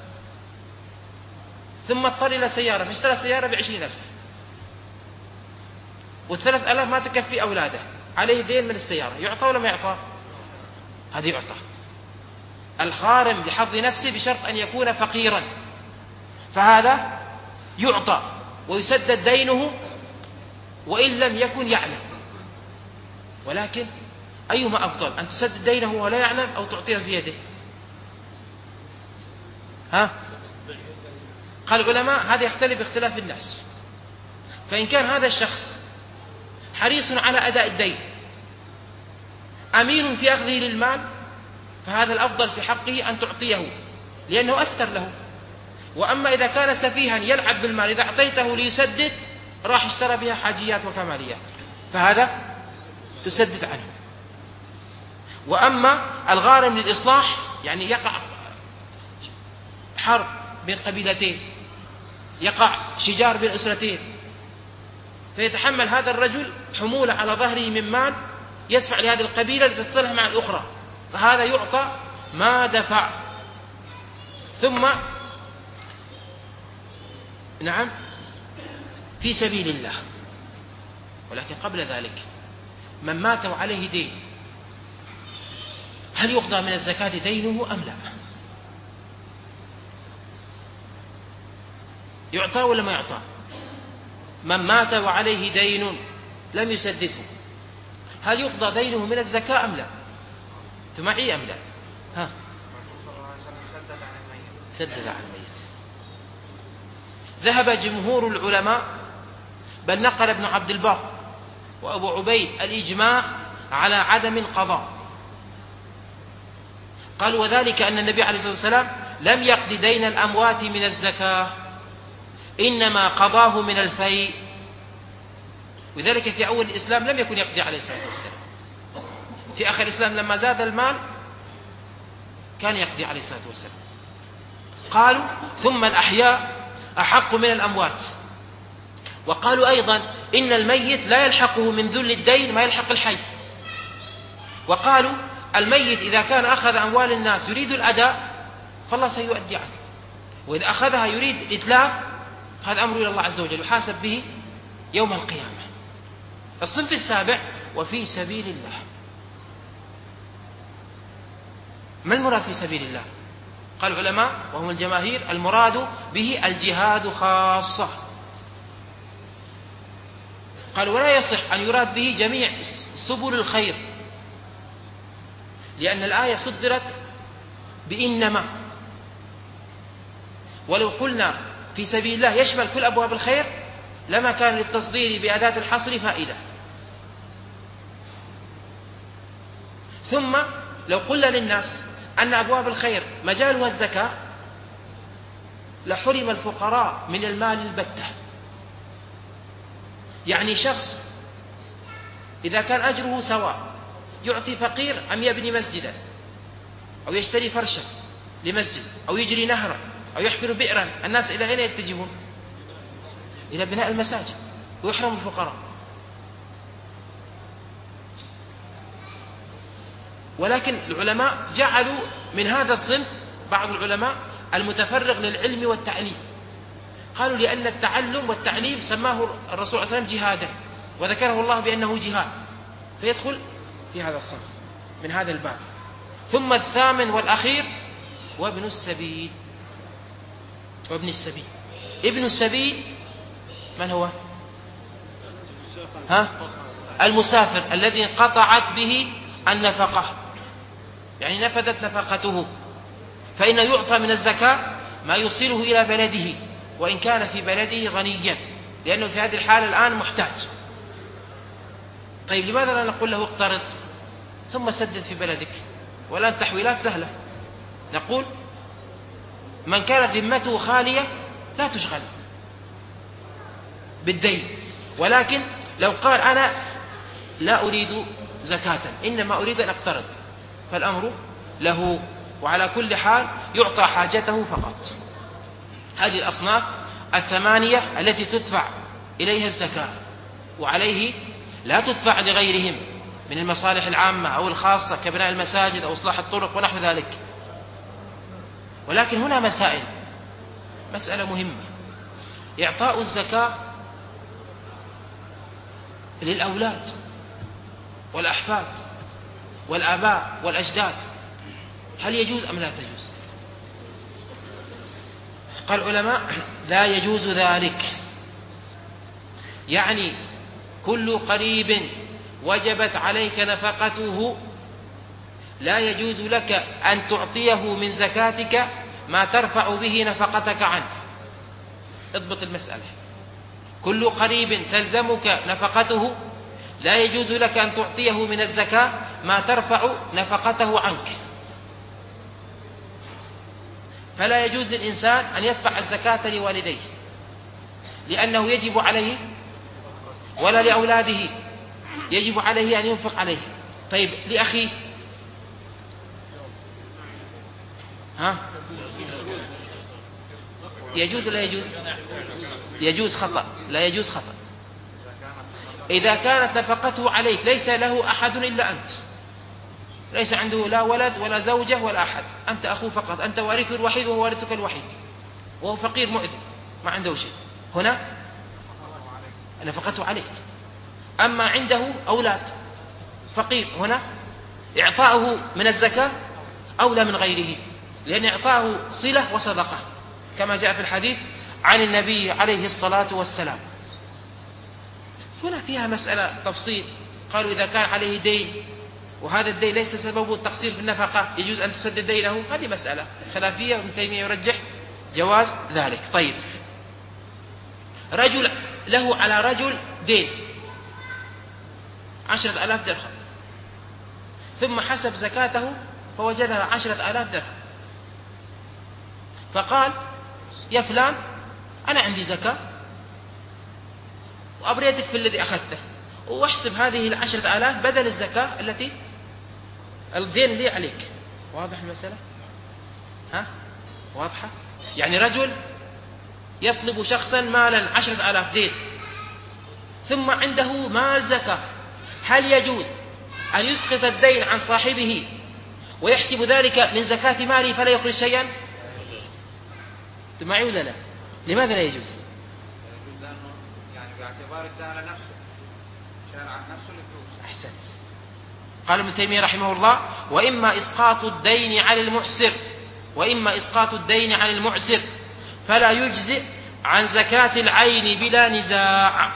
ثم اضطر إلى سيارة فاشترى سيارة ب20,000 وال3,000 ما تكفي أولاده، عليه دين من السيارة، يعطى ولا ما يعطى؟ هذا يعطى. الخارم لحظ نفسه بشرط أن يكون فقيرا، فهذا يعطى ويسدد دينه وإن لم يكن يعلم. ولكن أيما أفضل، أن تسدد دينه ولا يعلم أو تعطيه في يده؟ قال العلماء هذا يختلف باختلاف الناس. فإن كان هذا الشخص حريص على أداء الدين، أمين في أخذه للمال، فهذا الأفضل في حقه أن تعطيه لأنه أستر له. وأما إذا كان سفيها يلعب بالمال، إذا أعطيته ليسدد راح اشترى بها حاجيات وكماليات، فهذا تسدد عنه. وأما الغارم للإصلاح، يعني يقع حرب بين قبيلتين، يقع شجار بين أسرتين، فيتحمل هذا الرجل حمولة على ظهره من مال يدفع لهذه القبيلة لتتصالح مع الأخرى، فهذا يعطى ما دفع. ثم نعم في سبيل الله. ولكن قبل ذلك من مات وعليه دين، هل يقضى من الزكاة دينه أم لا؟ يعطى ولا ما يعطى؟ من مات وعليه دين لم يسدده، هل يقضى دينه من الزكاة أم لا؟ معي أم لا؟ ها؟ الرسول صلى الله عليه وسلم سدد عن الميت. ذهب جمهور العلماء، بل نقل ابن عبد البر وأبو عبيد الإجماع على عدم القضاء. قالوا وذلك أن النبي عليه الصلاة والسلام لم يقض دين الأموات من الزكاة، إنما قضاه من الفيء. وذلك في أول الإسلام لم يكن يقضي عليه الصلاة والسلام، في آخر الإسلام لما زاد المال كان يقضي عليه الصلاة والسلام. قالوا ثم الأحياء أحق من الأموات. وقالوا أيضا إن الميت لا يلحقه من ذل الدين ما يلحق الحي. وقالوا الميت إذا كان أخذ أموال الناس يريد الأداء فالله سيؤدي عنه، وإذا أخذها يريد الإتلاف هذا أمر إلى الله عز وجل يحاسب به يوم القيامة. الصنف السابع وفي سبيل الله. ما المراد في سبيل الله؟ قال العلماء وهم الجماهير المراد به الجهاد خاصة. قال ولا يصح أن يراد به جميع سبل الخير، لأن الآية صدرت بإنما، ولو قلنا في سبيل الله يشمل كل أبواب الخير لما كان للتصدير بأداة الحصر فائدة. ثم لو قلنا للناس أن أبواب الخير مجالها الزكاة لحرم الفقراء من المال البتة. يعني شخص إذا كان أجره سواء يعطي فقير أم يبني مسجدا أو يشتري فرشا لمسجد أو يجري نهرا أو يحفر بئرا، الناس إلى أين يتجهون؟ إلى بناء المساجد، ويحرم الفقراء. ولكن العلماء جعلوا من هذا الصنف بعض العلماء المتفرغ للعلم والتعليم، قالوا لأن التعلم والتعليم سماه الرسول صلى الله عليه وسلم جهادا، وذكره الله بأنه جهاد، فيدخل في هذا الصنف من هذا الباب. ثم الثامن والأخير وابن السبيل. وابن السبيل، ابن السبيل من هو؟ المسافر الذي انقطعت به النفقة، يعني نفذت نفقته، فإنه يعطى من الزكاة ما يوصله إلى بلده وإن كان في بلده غنيا، لأنه في هذه الحالة الآن محتاج. طيب لماذا لا نقول له اقترض ثم سدد في بلدك؟ والآن التحويلات سهلة. نقول من كانت ذمته خالية لا تشغل بالدين، ولكن لو قال أنا لا أريد زكاة إنما أريد أن أقترض فالأمر له، وعلى كل حال يعطى حاجته فقط. هذه الأصناف الثمانية التي تدفع إليها الزكاة، وعليه لا تدفع لغيرهم من المصالح العامة أو الخاصة كبناء المساجد أو إصلاح الطرق ونحو ذلك. ولكن هنا مسائل، مسألة مهمة: إعطاء الزكاة للأولاد والأحفاد والآباء والأجداد هل يجوز أم لا تجوز؟ قال العلماء لا يجوز ذلك، يعني كل قريب وجبت عليك نفقته لا يجوز لك أن تعطيه من زكاتك ما ترفع به نفقتك عنه. اضبط المسألة: كل قريب تلزمك نفقته لا يجوز لك أن تعطيه من الزكاة ما ترفع نفقته عنك. فلا يجوز للإنسان أن يدفع الزكاة لوالديه، لأنه يجب عليه، ولا لأولاده يجب عليه أن ينفق عليه. طيب لأخيه يجوز لا يجوز؟ يجوز خطأ، لا يجوز خطأ. إذا كانت نفقته عليك ليس له أحد إلا أنت، ليس عنده لا ولد ولا زوجة ولا أحد، أنت أخوه فقط، أنت وارثه الوحيد وهو وارثك الوحيد، وهو فقير معدم ما عنده شيء، هنا نفقته عليك. أما عنده أولاد فقير، هنا إعطاؤه من الزكاة أولى من غيره، لأن إعطاؤه صلة وصدقة كما جاء في الحديث عن النبي عليه الصلاة والسلام. هنا فيها مسألة تفصيل، قالوا إذا كان عليه دين وهذا الدين ليس سببه التقصير في النفقة يجوز أن تسدد دينه، هذه مسألة خلافية، وابن تيمية يرجح جواز ذلك. طيب رجل له على رجل دين 10,000 درهم، ثم حسب زكاته فوجدها 10,000 درهم، فقال يا فلان أنا عندي زكاة وأبريتك في الذي أخذته، واحسب هذه 10,000 بدل الزكاة التي الدين اللي عليك. واضح المسألة؟ واضحة؟ يعني رجل يطلب شخصا مالا 10,000 دين، ثم عنده مال زكاة، هل يجوز أن يسقط الدين عن صاحبه ويحسب ذلك من زكاة ماله فلا يخرج شيئا؟ معي ولا لا؟ لماذا لا يجوز؟ يجوز لأنه يعني باعتبار الدين على نفسه، شان عن نفسه الفلوس. أحسنت. قال ابن تيمية رحمه الله: وإما إسقاط الدين على المعسر، وإما إسقاط الدين عن المعسر فلا يجزئ عن زكاة العين بلا نزاع.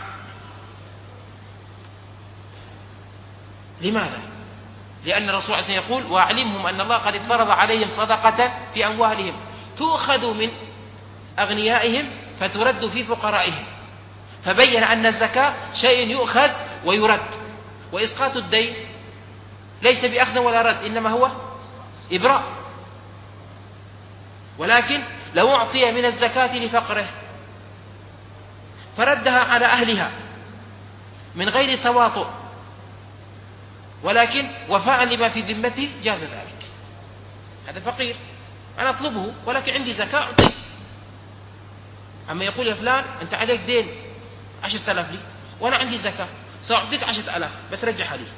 لماذا؟ لأن الرسول عليه الصلاة والسلام يقول: وأعلمهم أن الله قد افترض عليهم صدقة في أموالهم تؤخذ من أغنيائهم فترد في فقرائهم، فبين أن الزكاة شيء يؤخذ ويرد، وإسقاط الدين ليس بأخذ ولا رد، إنما هو إبراء. ولكن لو أعطي من الزكاة لفقره فردها على أهلها من غير تواطؤ ولكن وفاء لما في ذمته جاز ذلك. هذا فقير أنا أطلبه ولكن عندي زكاة أعطيه. أما يقول يا فلان أنت عليك دين 10,000 لي وأنا عندي زكاة سأعطيك 10,000 بس رجعها لي،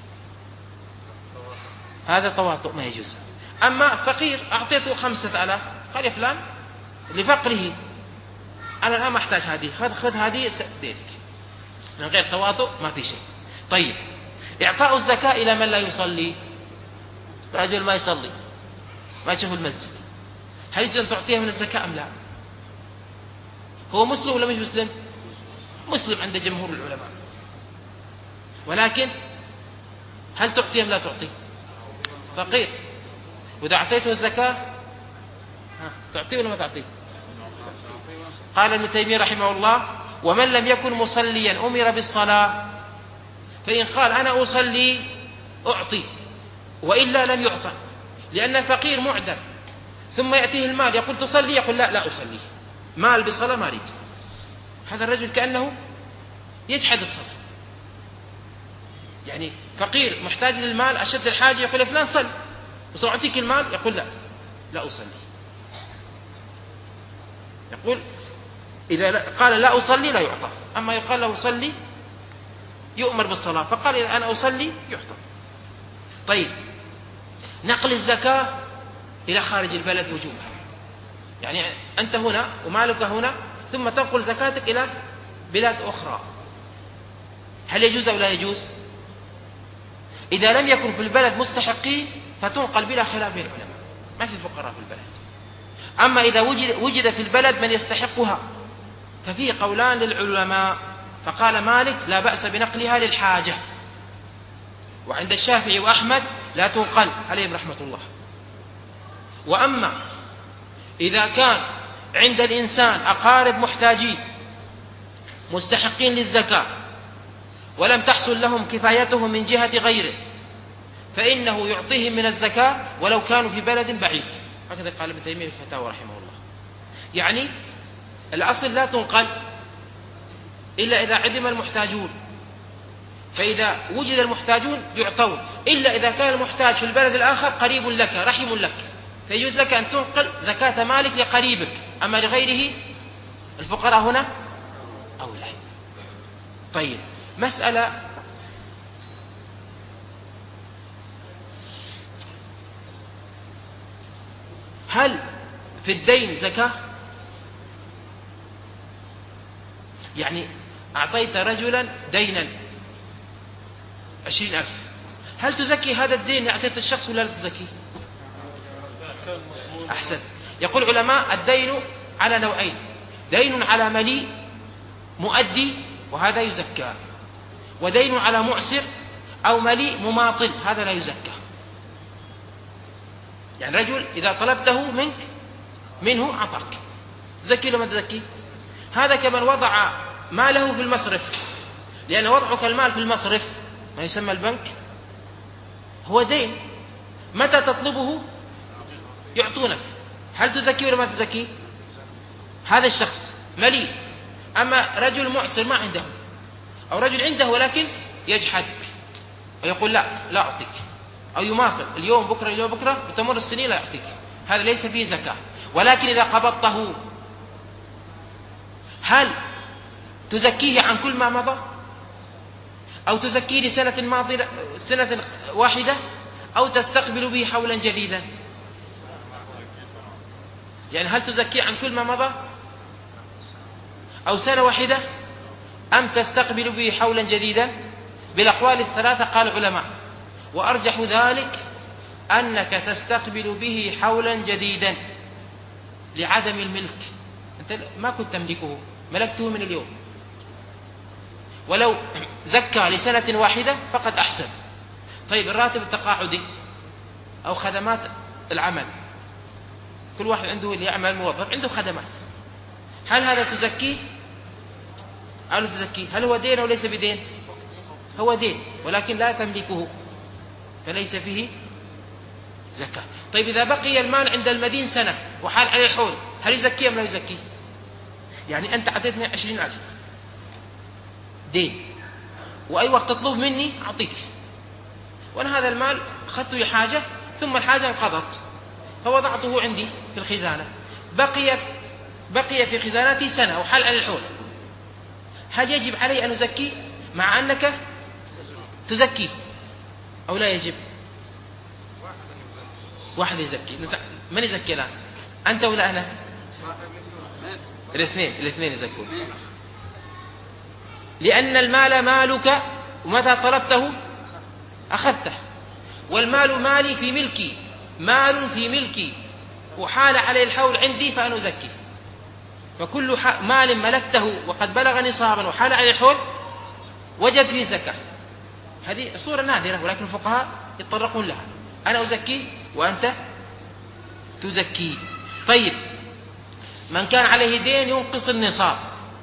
هذا تواطؤ ما يجوز. أما فقير أعطيته 5,000 قال يا فلان لفقره أنا الآن ما أحتاج هذه، خذ هذه دينك، من غير تواطؤ ما في شيء. طيب إعطاء الزكاة إلى من لا يصلي، رجل ما يصلي ما يشوف المسجد، هل يجب أن تعطيه من الزكاة أم لا؟ هو مسلم ولا مش مسلم؟ مسلم عند جمهور العلماء، ولكن هل تعطيه أم لا تعطيه؟ فقير، وإذا أعطيته الزكاة تعطيه ولا ما تعطيه؟ قال ابن تيمية رحمه الله: ومن لم يكن مصليا أمر بالصلاة، فإن قال أنا أصلي أعطي وإلا لم يعطى، لأن فقير معدم ثم يأتيه المال يقول تصلي، يقول لا أصلي، مال بصلاة ما أريد. هذا الرجل كأنه يجحد الصلاة، يعني فقير محتاج للمال أشد الحاجة، يقول يا فلان صل وسأعطيك المال، يقول لا أصلي. يقول إذا قال لا أصلي لا يعطى، أما يقال له صلي يؤمر بالصلاة، فقال إذا أنا أصلي يعطى. طيب نقل الزكاة إلى خارج البلد وجوبها، يعني أنت هنا ومالك هنا ثم تنقل زكاتك إلى بلاد أخرى، هل يجوز أو لا يجوز؟ إذا لم يكن في البلد مستحقين فتنقل بلا خلاف بين العلماء، ما في فقراء في البلد. أما إذا وجد في البلد من يستحقها ففيه قولان للعلماء، فقال مالك لا بأس بنقلها للحاجة، وعند الشافعي وأحمد لا تنقل عليهم رحمة الله. وأما إذا كان عند الإنسان أقارب محتاجين مستحقين للزكاة ولم تحصل لهم كفايتهم من جهة غيره، فإنه يعطيهم من الزكاة ولو كانوا في بلد بعيد، هكذا قال ابن تيمية في الفتاوى رحمه الله. يعني الأصل لا تنقل إلا إذا عدم المحتاجون، فإذا وجد المحتاجون يعطون، إلا إذا كان المحتاج في البلد الآخر قريب لك رحم لك، فيجوز لك أن تنقل زكاة مالك لقريبك، أما لغيره الفقراء هنا أولى. طيب، مسألة هل في الدين زكاة؟ يعني أعطيت رجلا دينا 20,000، هل تزكي هذا الدين أعطيت الشخص ولا لا تزكيه؟ أحسن. يقول العلماء الدين على نوعين: دين على مليء مؤدي وهذا يزكى، ودين على معسر أو مليء مماطل هذا لا يزكى. يعني رجل إذا طلبته منه أعطاك، تزكي لما تزكي؟ هذا كمن وضع ماله في المصرف، لأن وضعك المال في المصرف ما يسمى البنك هو دين، متى تطلبه يعطونك، هل تزكي ولا ما تزكي؟ هذا الشخص مليء. أما رجل معسر ما عنده، أو رجل عنده ولكن يجحد ويقول لا أعطيك، أو يماطل اليوم بكرة اليوم بكرة وتمر السنين لا يعطيك، هذا ليس فيه زكاة. ولكن إذا قبضته هل تزكيه عن كل ما مضى، أو تزكيه لسنة ماضية سنة واحدة، أو تستقبل به حولا جديدا؟ يعني هل تزكيه عن كل ما مضى أو سنة واحدة، أم تستقبل به حولا جديدا؟ بالأقوال الثلاثة قال العلماء، وأرجح ذلك أنك تستقبل به حولا جديدا لعدم الملك، أنت ما كنت تملكه، ملكته من اليوم. ولو زكى لسنة واحدة فقد أحسن. طيب، الراتب التقاعدي أو خدمات العمل، كل واحد عنده اللي يعمل موظف عنده خدمات، هل هذا تزكيه أو لا تزكيه؟ هل هو دين أو ليس بدين؟ هو دين ولكن لا تملكه فليس فيه زكاة. طيب، إذا بقي المال عند المدين سنة وحال عليه الحول، هل يزكيه أم لا يزكيه؟ يعني أنت أعطيتني 20,000 دين، وأي وقت تطلب مني أعطيك، وأنا هذا المال أخذته لحاجة ثم الحاجة انقضت فوضعته عندي في الخزانة، بقي في خزانتي سنة وحال على الحول، هل يجب علي أن أزكي مع أنك تزكي أو لا يجب؟ واحد يزكي. من يزكي الآن، أنت ولا أنا؟ الاثنين يزكون، لأن المال مالك ومتى طلبته أخذته، والمال مالي في ملكي، مال في ملكي وحال عليه الحول عندي فأنا أزكي. فكل مال ملكته وقد بلغ نصابا وحال عليه الحول وجد فيه زكاة. هذه صورة نادرة ولكن الفقهاء يتطرقون لها، أنا أزكي وأنت تزكي. طيب، من كان عليه دين ينقص النصاب،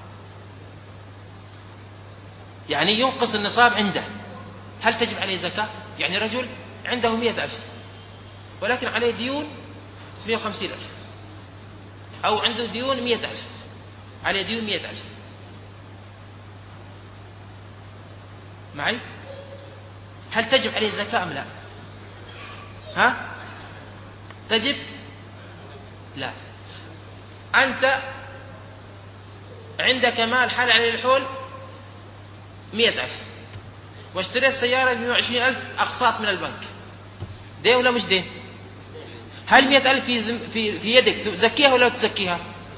يعني ينقص النصاب عنده، هل تجب عليه زكاة؟ يعني رجل عنده 100,000 ولكن عليه ديون 150,000، أو عنده ديون 100,000 عليه ديون 100,000 معي، هل تجب عليه زكاة أم لا؟ تجب؟ لا. أنت عندك مال حال عليه الحول 100,000 واشتريت سيارة ب120,000 أقساط من البنك، دين ولا مش دين؟ هل 100,000 في يدك تزكيها ولا تزكيها؟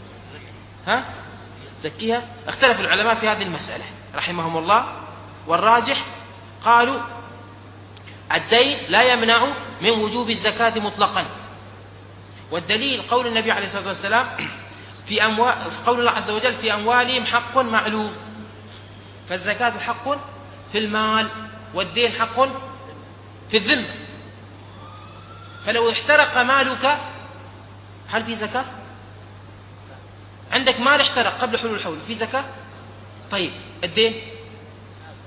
زكيها. اختلف العلماء في هذه المسألة رحمهم الله، والراجح قالوا الدين لا يمنع من وجوب الزكاة مطلقا، والدليل قول النبي عليه الصلاة والسلام في قول الله عز وجل في أموالهم حق معلوم، فالزكاة حق في المال والدين حق في الذمة. فلو احترق مالك هل في زكاة؟ عندك مال احترق قبل حلول الحول، في زكاة؟ طيب، الدين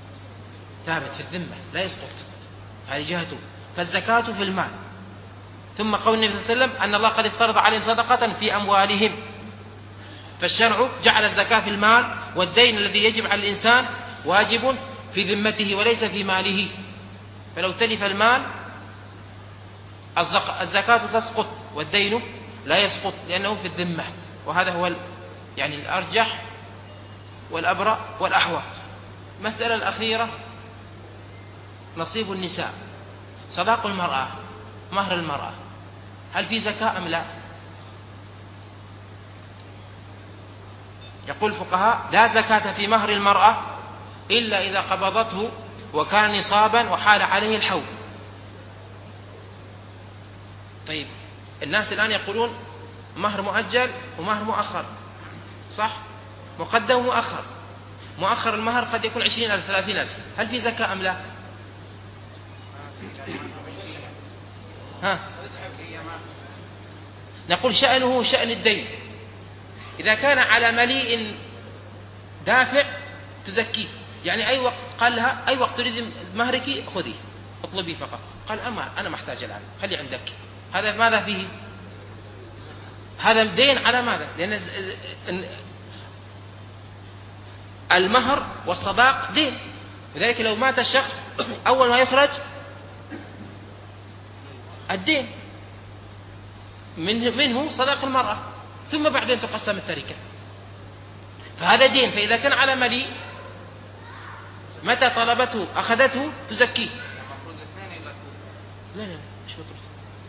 ثابت في الذمة لا يسقط، هذه جهته. فالزكاة في المال ثم قول النبي صلى الله عليه وسلم أن الله قد افترض عليهم صدقة في أموالهم. فالشرع جعل الزكاة في المال، والدين الذي يجب على الإنسان واجب في ذمته وليس في ماله. فلو تلف المال الزكاة تسقط والدين لا يسقط لأنه في الذمة. وهذا هو يعني الأرجح والأبرأ والأحوط. المسألة الأخيرة نصيب النساء، صداق المرأة، مهر المرأة، هل في زكاة أم لا؟ يقول الفقهاء لا زكاة في مهر المرأة إلا إذا قبضته وكان نصابا وحال عليه الحول. طيب الناس الآن يقولون مهر مؤجل ومهر مؤخر، صح؟ مقدم ومؤخر. مؤخر المهر قد يكون 20,000 30,000، هل في زكاة أم لا؟ نقول شأنه شأن الدين. إذا كان على مليء دافع تزكيه، يعني أي وقت قال لها أي وقت تريد مهرك خذي اطلبي فقط، قال أنا محتاج الآن خلي عندك، هذا ماذا فيه؟ هذا دين على ماذا؟ لأن المهر والصداق دين، لذلك لو مات الشخص أول ما يخرج الدين منه صداق المرأة، ثم بعدين تقسم التركة، فهذا دين. فإذا كان على مليء متى طلبته أخذته تزكيه. لا مش مطلوب.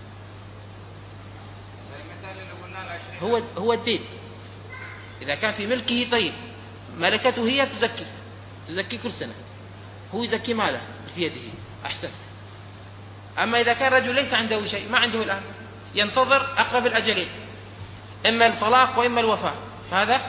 هو الدين إذا كان في ملكه طيب، ملكته هي تزكي كل سنة، هو يزكي ماله في يده. أحسنت. أما إذا كان رجل ليس عنده شيء، ما عنده الآن، ينتظر أقرب الأجلين، إما الطلاق وإما الوفاة، هذا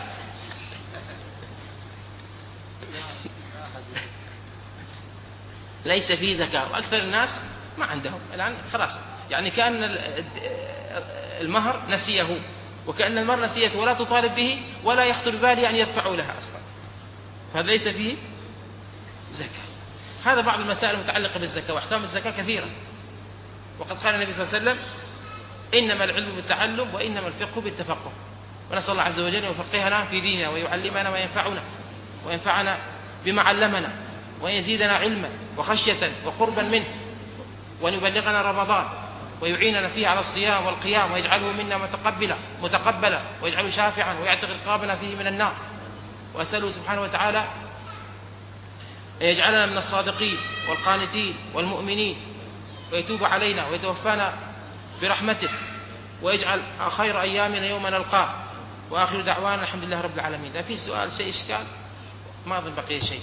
ليس فيه زكاة. وأكثر الناس ما عندهم الآن خلاص، يعني كأن المهر نسيه، وكأن المرأة نسيته ولا تطالب به ولا يخطر ببالي أن يدفعوا لها أصلا، فهذا ليس فيه زكاة. هذا بعض المسائل المتعلقة بالزكاة. وأحكام الزكاة كثيرة، وقد قال النبي صلى الله عليه وسلم إنما العلم بالتعلم وإنما الفقه بالتفقه. ونسأل الله عز وجل أن يفقهنا في ديننا ويعلمنا ما ينفعنا وينفعنا بما علمنا، ويزيدنا علما وخشية وقربا منه، وأن يبلغنا رمضان ويعيننا فيه على الصيام والقيام، ويجعله منا متقبلا ويجعله شافعا ويعتق رقابنا فيه من النار. وأسأله سبحانه وتعالى أن يجعلنا من الصادقين والقانتين والمؤمنين، ويتوب علينا ويتوفانا برحمته، ويجعل خير أيامنا يوم نلقاه. وآخر دعوانا الحمد لله رب العالمين. إذا في سؤال شيء إشكال ما أظن بقي شيء.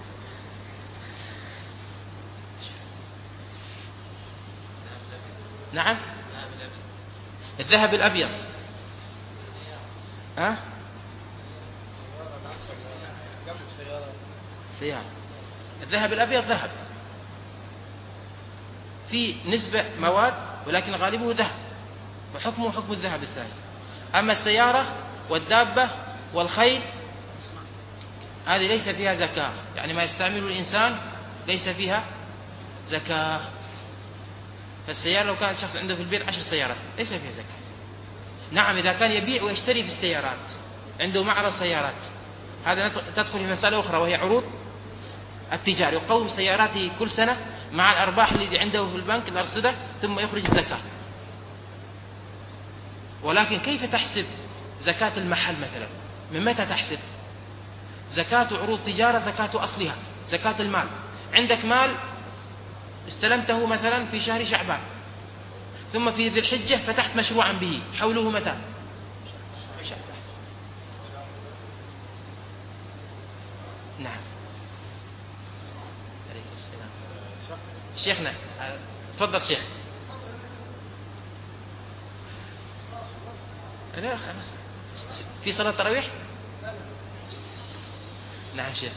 نعم الذهب الأبيض سيارة. الذهب الأبيض ذهب في نسبة مواد، ولكن غالبه ذهب، فحكمه حكم الذهب الثاني. أما السيارة والدابة والخيل هذه ليس فيها زكاة، يعني ما يستعمله الإنسان ليس فيها زكاة. فالسيارة لو كان الشخص عنده في البيت 10 سيارات ليس فيها زكاة. نعم إذا كان يبيع ويشتري في السيارات، عنده معرض سيارات، هذا تدخل في مسألة أخرى وهي عروض التجارة، يقوم سياراته كل سنة مع الأرباح التي عنده في البنك الأرصدة، ثم يخرج الزكاة. ولكن كيف تحسب زكاة المحل مثلا؟ من متى تحسب؟ زكاة عروض تجارة زكاة أصلها، زكاة المال. عندك مال استلمته مثلا في شهر شعبان، ثم في ذي الحجة فتحت مشروعا به، حوله متى؟ شعبان. نعم عليك السلام. شيخنا تفضل شيخ. لا خلاص في صلاة التراويح. نعم شيخ.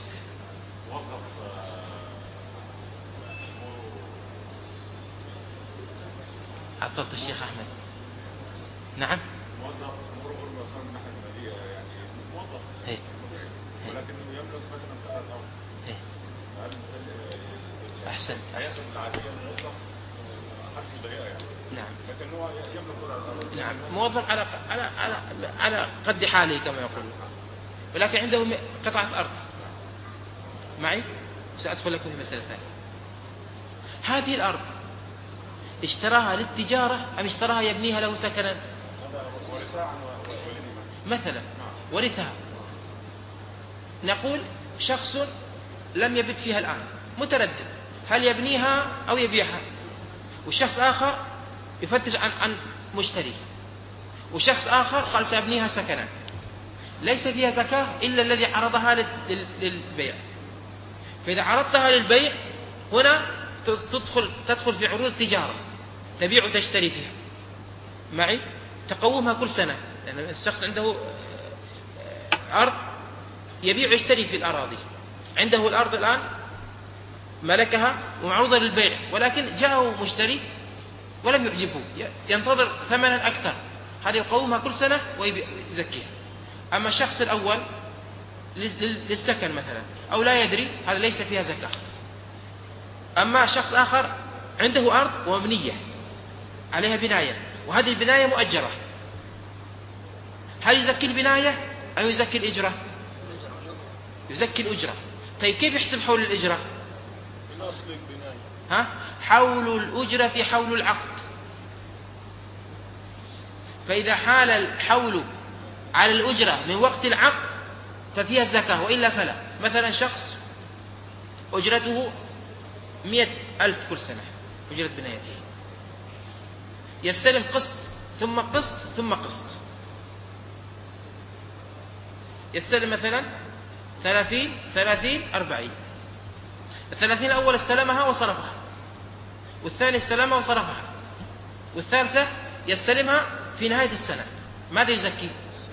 عطلت الشيخ أحمد. نعم موظف أموره بالمسار من ناحية المالية، يعني موظف ولكنه يملك مثلا 3 أرض. أحسن حياته العادية موظف حجم ضيقه يعني. نعم. لكن هو يملك قطعه. نعم، موظف على قد حاله كما يقول، ولكن عنده قطعة أرض. معي؟ سأدخل لكم في مسألة ثانية. هذه الأرض اشتراها للتجارة أم اشتراها يبنيها له سكنا؟ مثلا ورثها. نقول شخص لم يبت فيها الآن، متردد هل يبنيها أو يبيعها، والشخص آخر يفتش عن مشتري، وشخص آخر قال سأبنيها سكنا، ليس فيها زكاة إلا الذي عرضها للبيع. فإذا عرضتها للبيع هنا تدخل في عروض التجارة، تبيع وتشتري فيها. معي؟ تقومها كل سنة، لأن يعني الشخص عنده أرض يبيع ويشتري في الأراضي، عنده الأرض الآن ملكها ومعروضة للبيع، ولكن جاءه مشتري ولم يعجبه، ينتظر ثمنا أكثر، هذا يقومها كل سنة ويزكيها. أما الشخص الأول للسكن مثلا أو لا يدري، هذا ليس فيها زكاة. أما شخص آخر عنده أرض ومبنية عليها بناية، وهذه البناية مؤجرة، هل يزكي البناية أو يزكي الإجرة؟ يزكي الأجرة. طيب كيف يحسب حول الإجرة؟ الأصل البناية. حول الأجرة حول العقد. فإذا حال الحول على الأجرة من وقت العقد ففيها الزكاة، وإلا فلا. مثلا شخص أجرته 100,000 كل سنة، أجرة بنايته، يستلم قسط ثم قسط ثم قسط، يستلم مثلا 30 40. 30 الأول استلمها وصرفها، والثاني استلمها وصرفها، والثالثة يستلمها في نهاية السنة. ماذا يزكي؟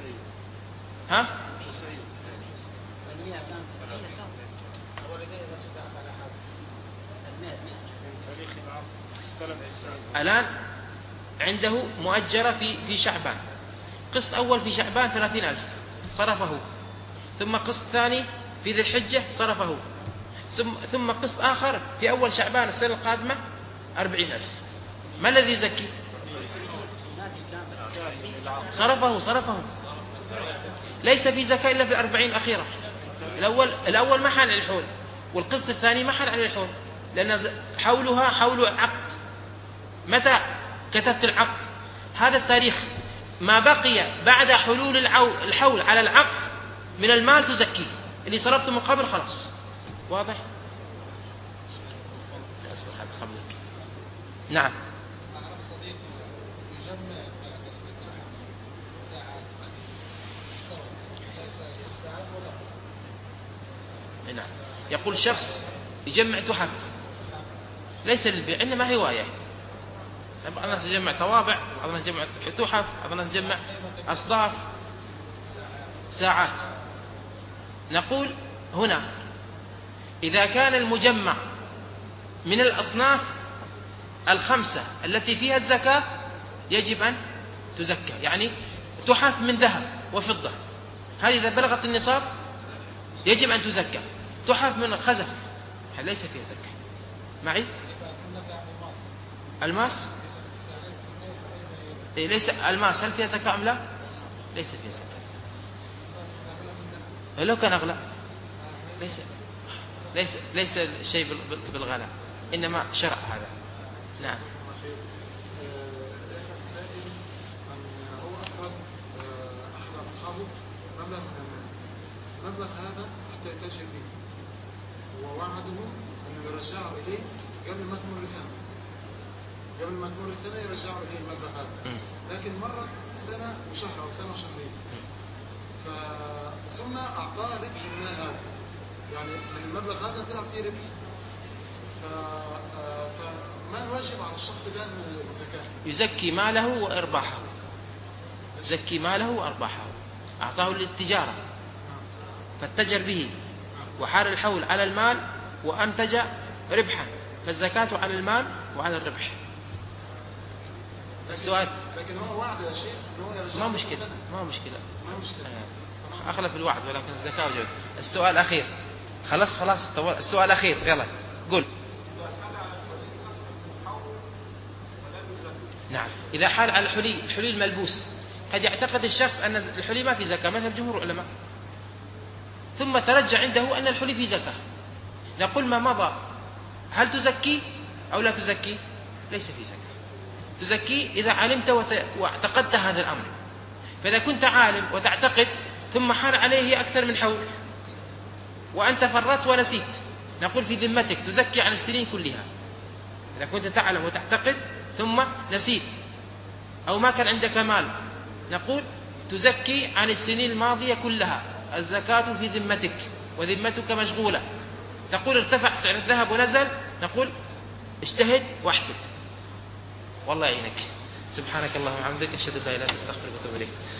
الآن عنده مؤجرة في شعبان، قسط أول في شعبان 30,000 صرفه، ثم قسط ثاني في ذي الحجة صرفه، ثم قسط آخر في أول شعبان السنة القادمة 40,000. ما الذي يزكي؟ صرفه. ليس في زكاة إلا في 40 الأخيرة. الأول ما حال على الحول، والقسط الثاني ما حال على الحول، لأن حولها حول عقد. متى كتبت العقد؟ هذا التاريخ، ما بقي بعد حلول الحول على العقد من المال تزكيه، اللي صرفته من قبل خلاص. واضح؟ أصبر هذا قبلك. نعم. نعم. يقول شخص يجمع تحف ليس للبيع، إنما هواية. بعض الناس يجمع طوابع، بعض الناس يجمع تحف، بعض الناس يجمع أصداف، ساعات. نقول هنا إذا كان المجمع من الأصناف الخمسة التي فيها الزكاة يجب أن تزكى. يعني تحف من ذهب وفضة، هذه إذا بلغت النصاب يجب أن تزكى. تحف من خزف ليس فيها زكاة. معي؟ الماس ليس الماس، هل فيها زكاة أم لا؟ ليس فيها زكاة. لو كان أغلى ليس شيء بالغلاء، إنما شرع هذا. نعم. المبلغ هذا حتى يتاجر به، ووعدهم أن يرجعوا إليه قبل ما تمر السنة يرجعوا إليه المبلغ هذا. لكن مرت سنة وشهر أو سنة وشهرين، ثم أعطاه ربح المال هذا، يعني من المبلغ هذا طلع فيه ربح، فما الواجب على الشخص ده من الزكاة؟ يزكي ماله وإرباحه. يزكي ماله وأرباحه. أعطاه للتجارة فاتجر به وحال الحول على المال وأنتج ربحا، فالزكاة على المال وعلى الربح. السؤال لكن هو وعد يا شيخ ما مشكلة أخلف الوعد، ولكن الزكاة وجبت. السؤال الأخير خلاص السؤال الأخير، يلا قول. نعم. إذا حال على الحلي الملبوس، قد يعتقد الشخص أن الحلي ما في زكاة، مذهب جمهور العلماء، ثم ترجع عنده أن الحلي في زكاة، نقول ما مضى هل تزكي أو لا تزكي؟ ليس في زكاة. تزكي إذا علمت واعتقدت هذا الأمر. فإذا كنت عالم وتعتقد ثم حال عليه أكثر من حول وأنت فرطت ونسيت، نقول في ذمتك تزكي عن السنين كلها. إذا كنت تعلم وتعتقد ثم نسيت أو ما كان عندك مال، نقول تزكي عن السنين الماضية كلها، الزكاة في ذمتك وذمتك مشغولة. تقول ارتفع سعر الذهب ونزل، نقول اجتهد واحسب، والله يعينك. سبحانك اللهم وبحمدك، أشهد أن لا إله إلا أنت، أستغفرك وأتوب إليك.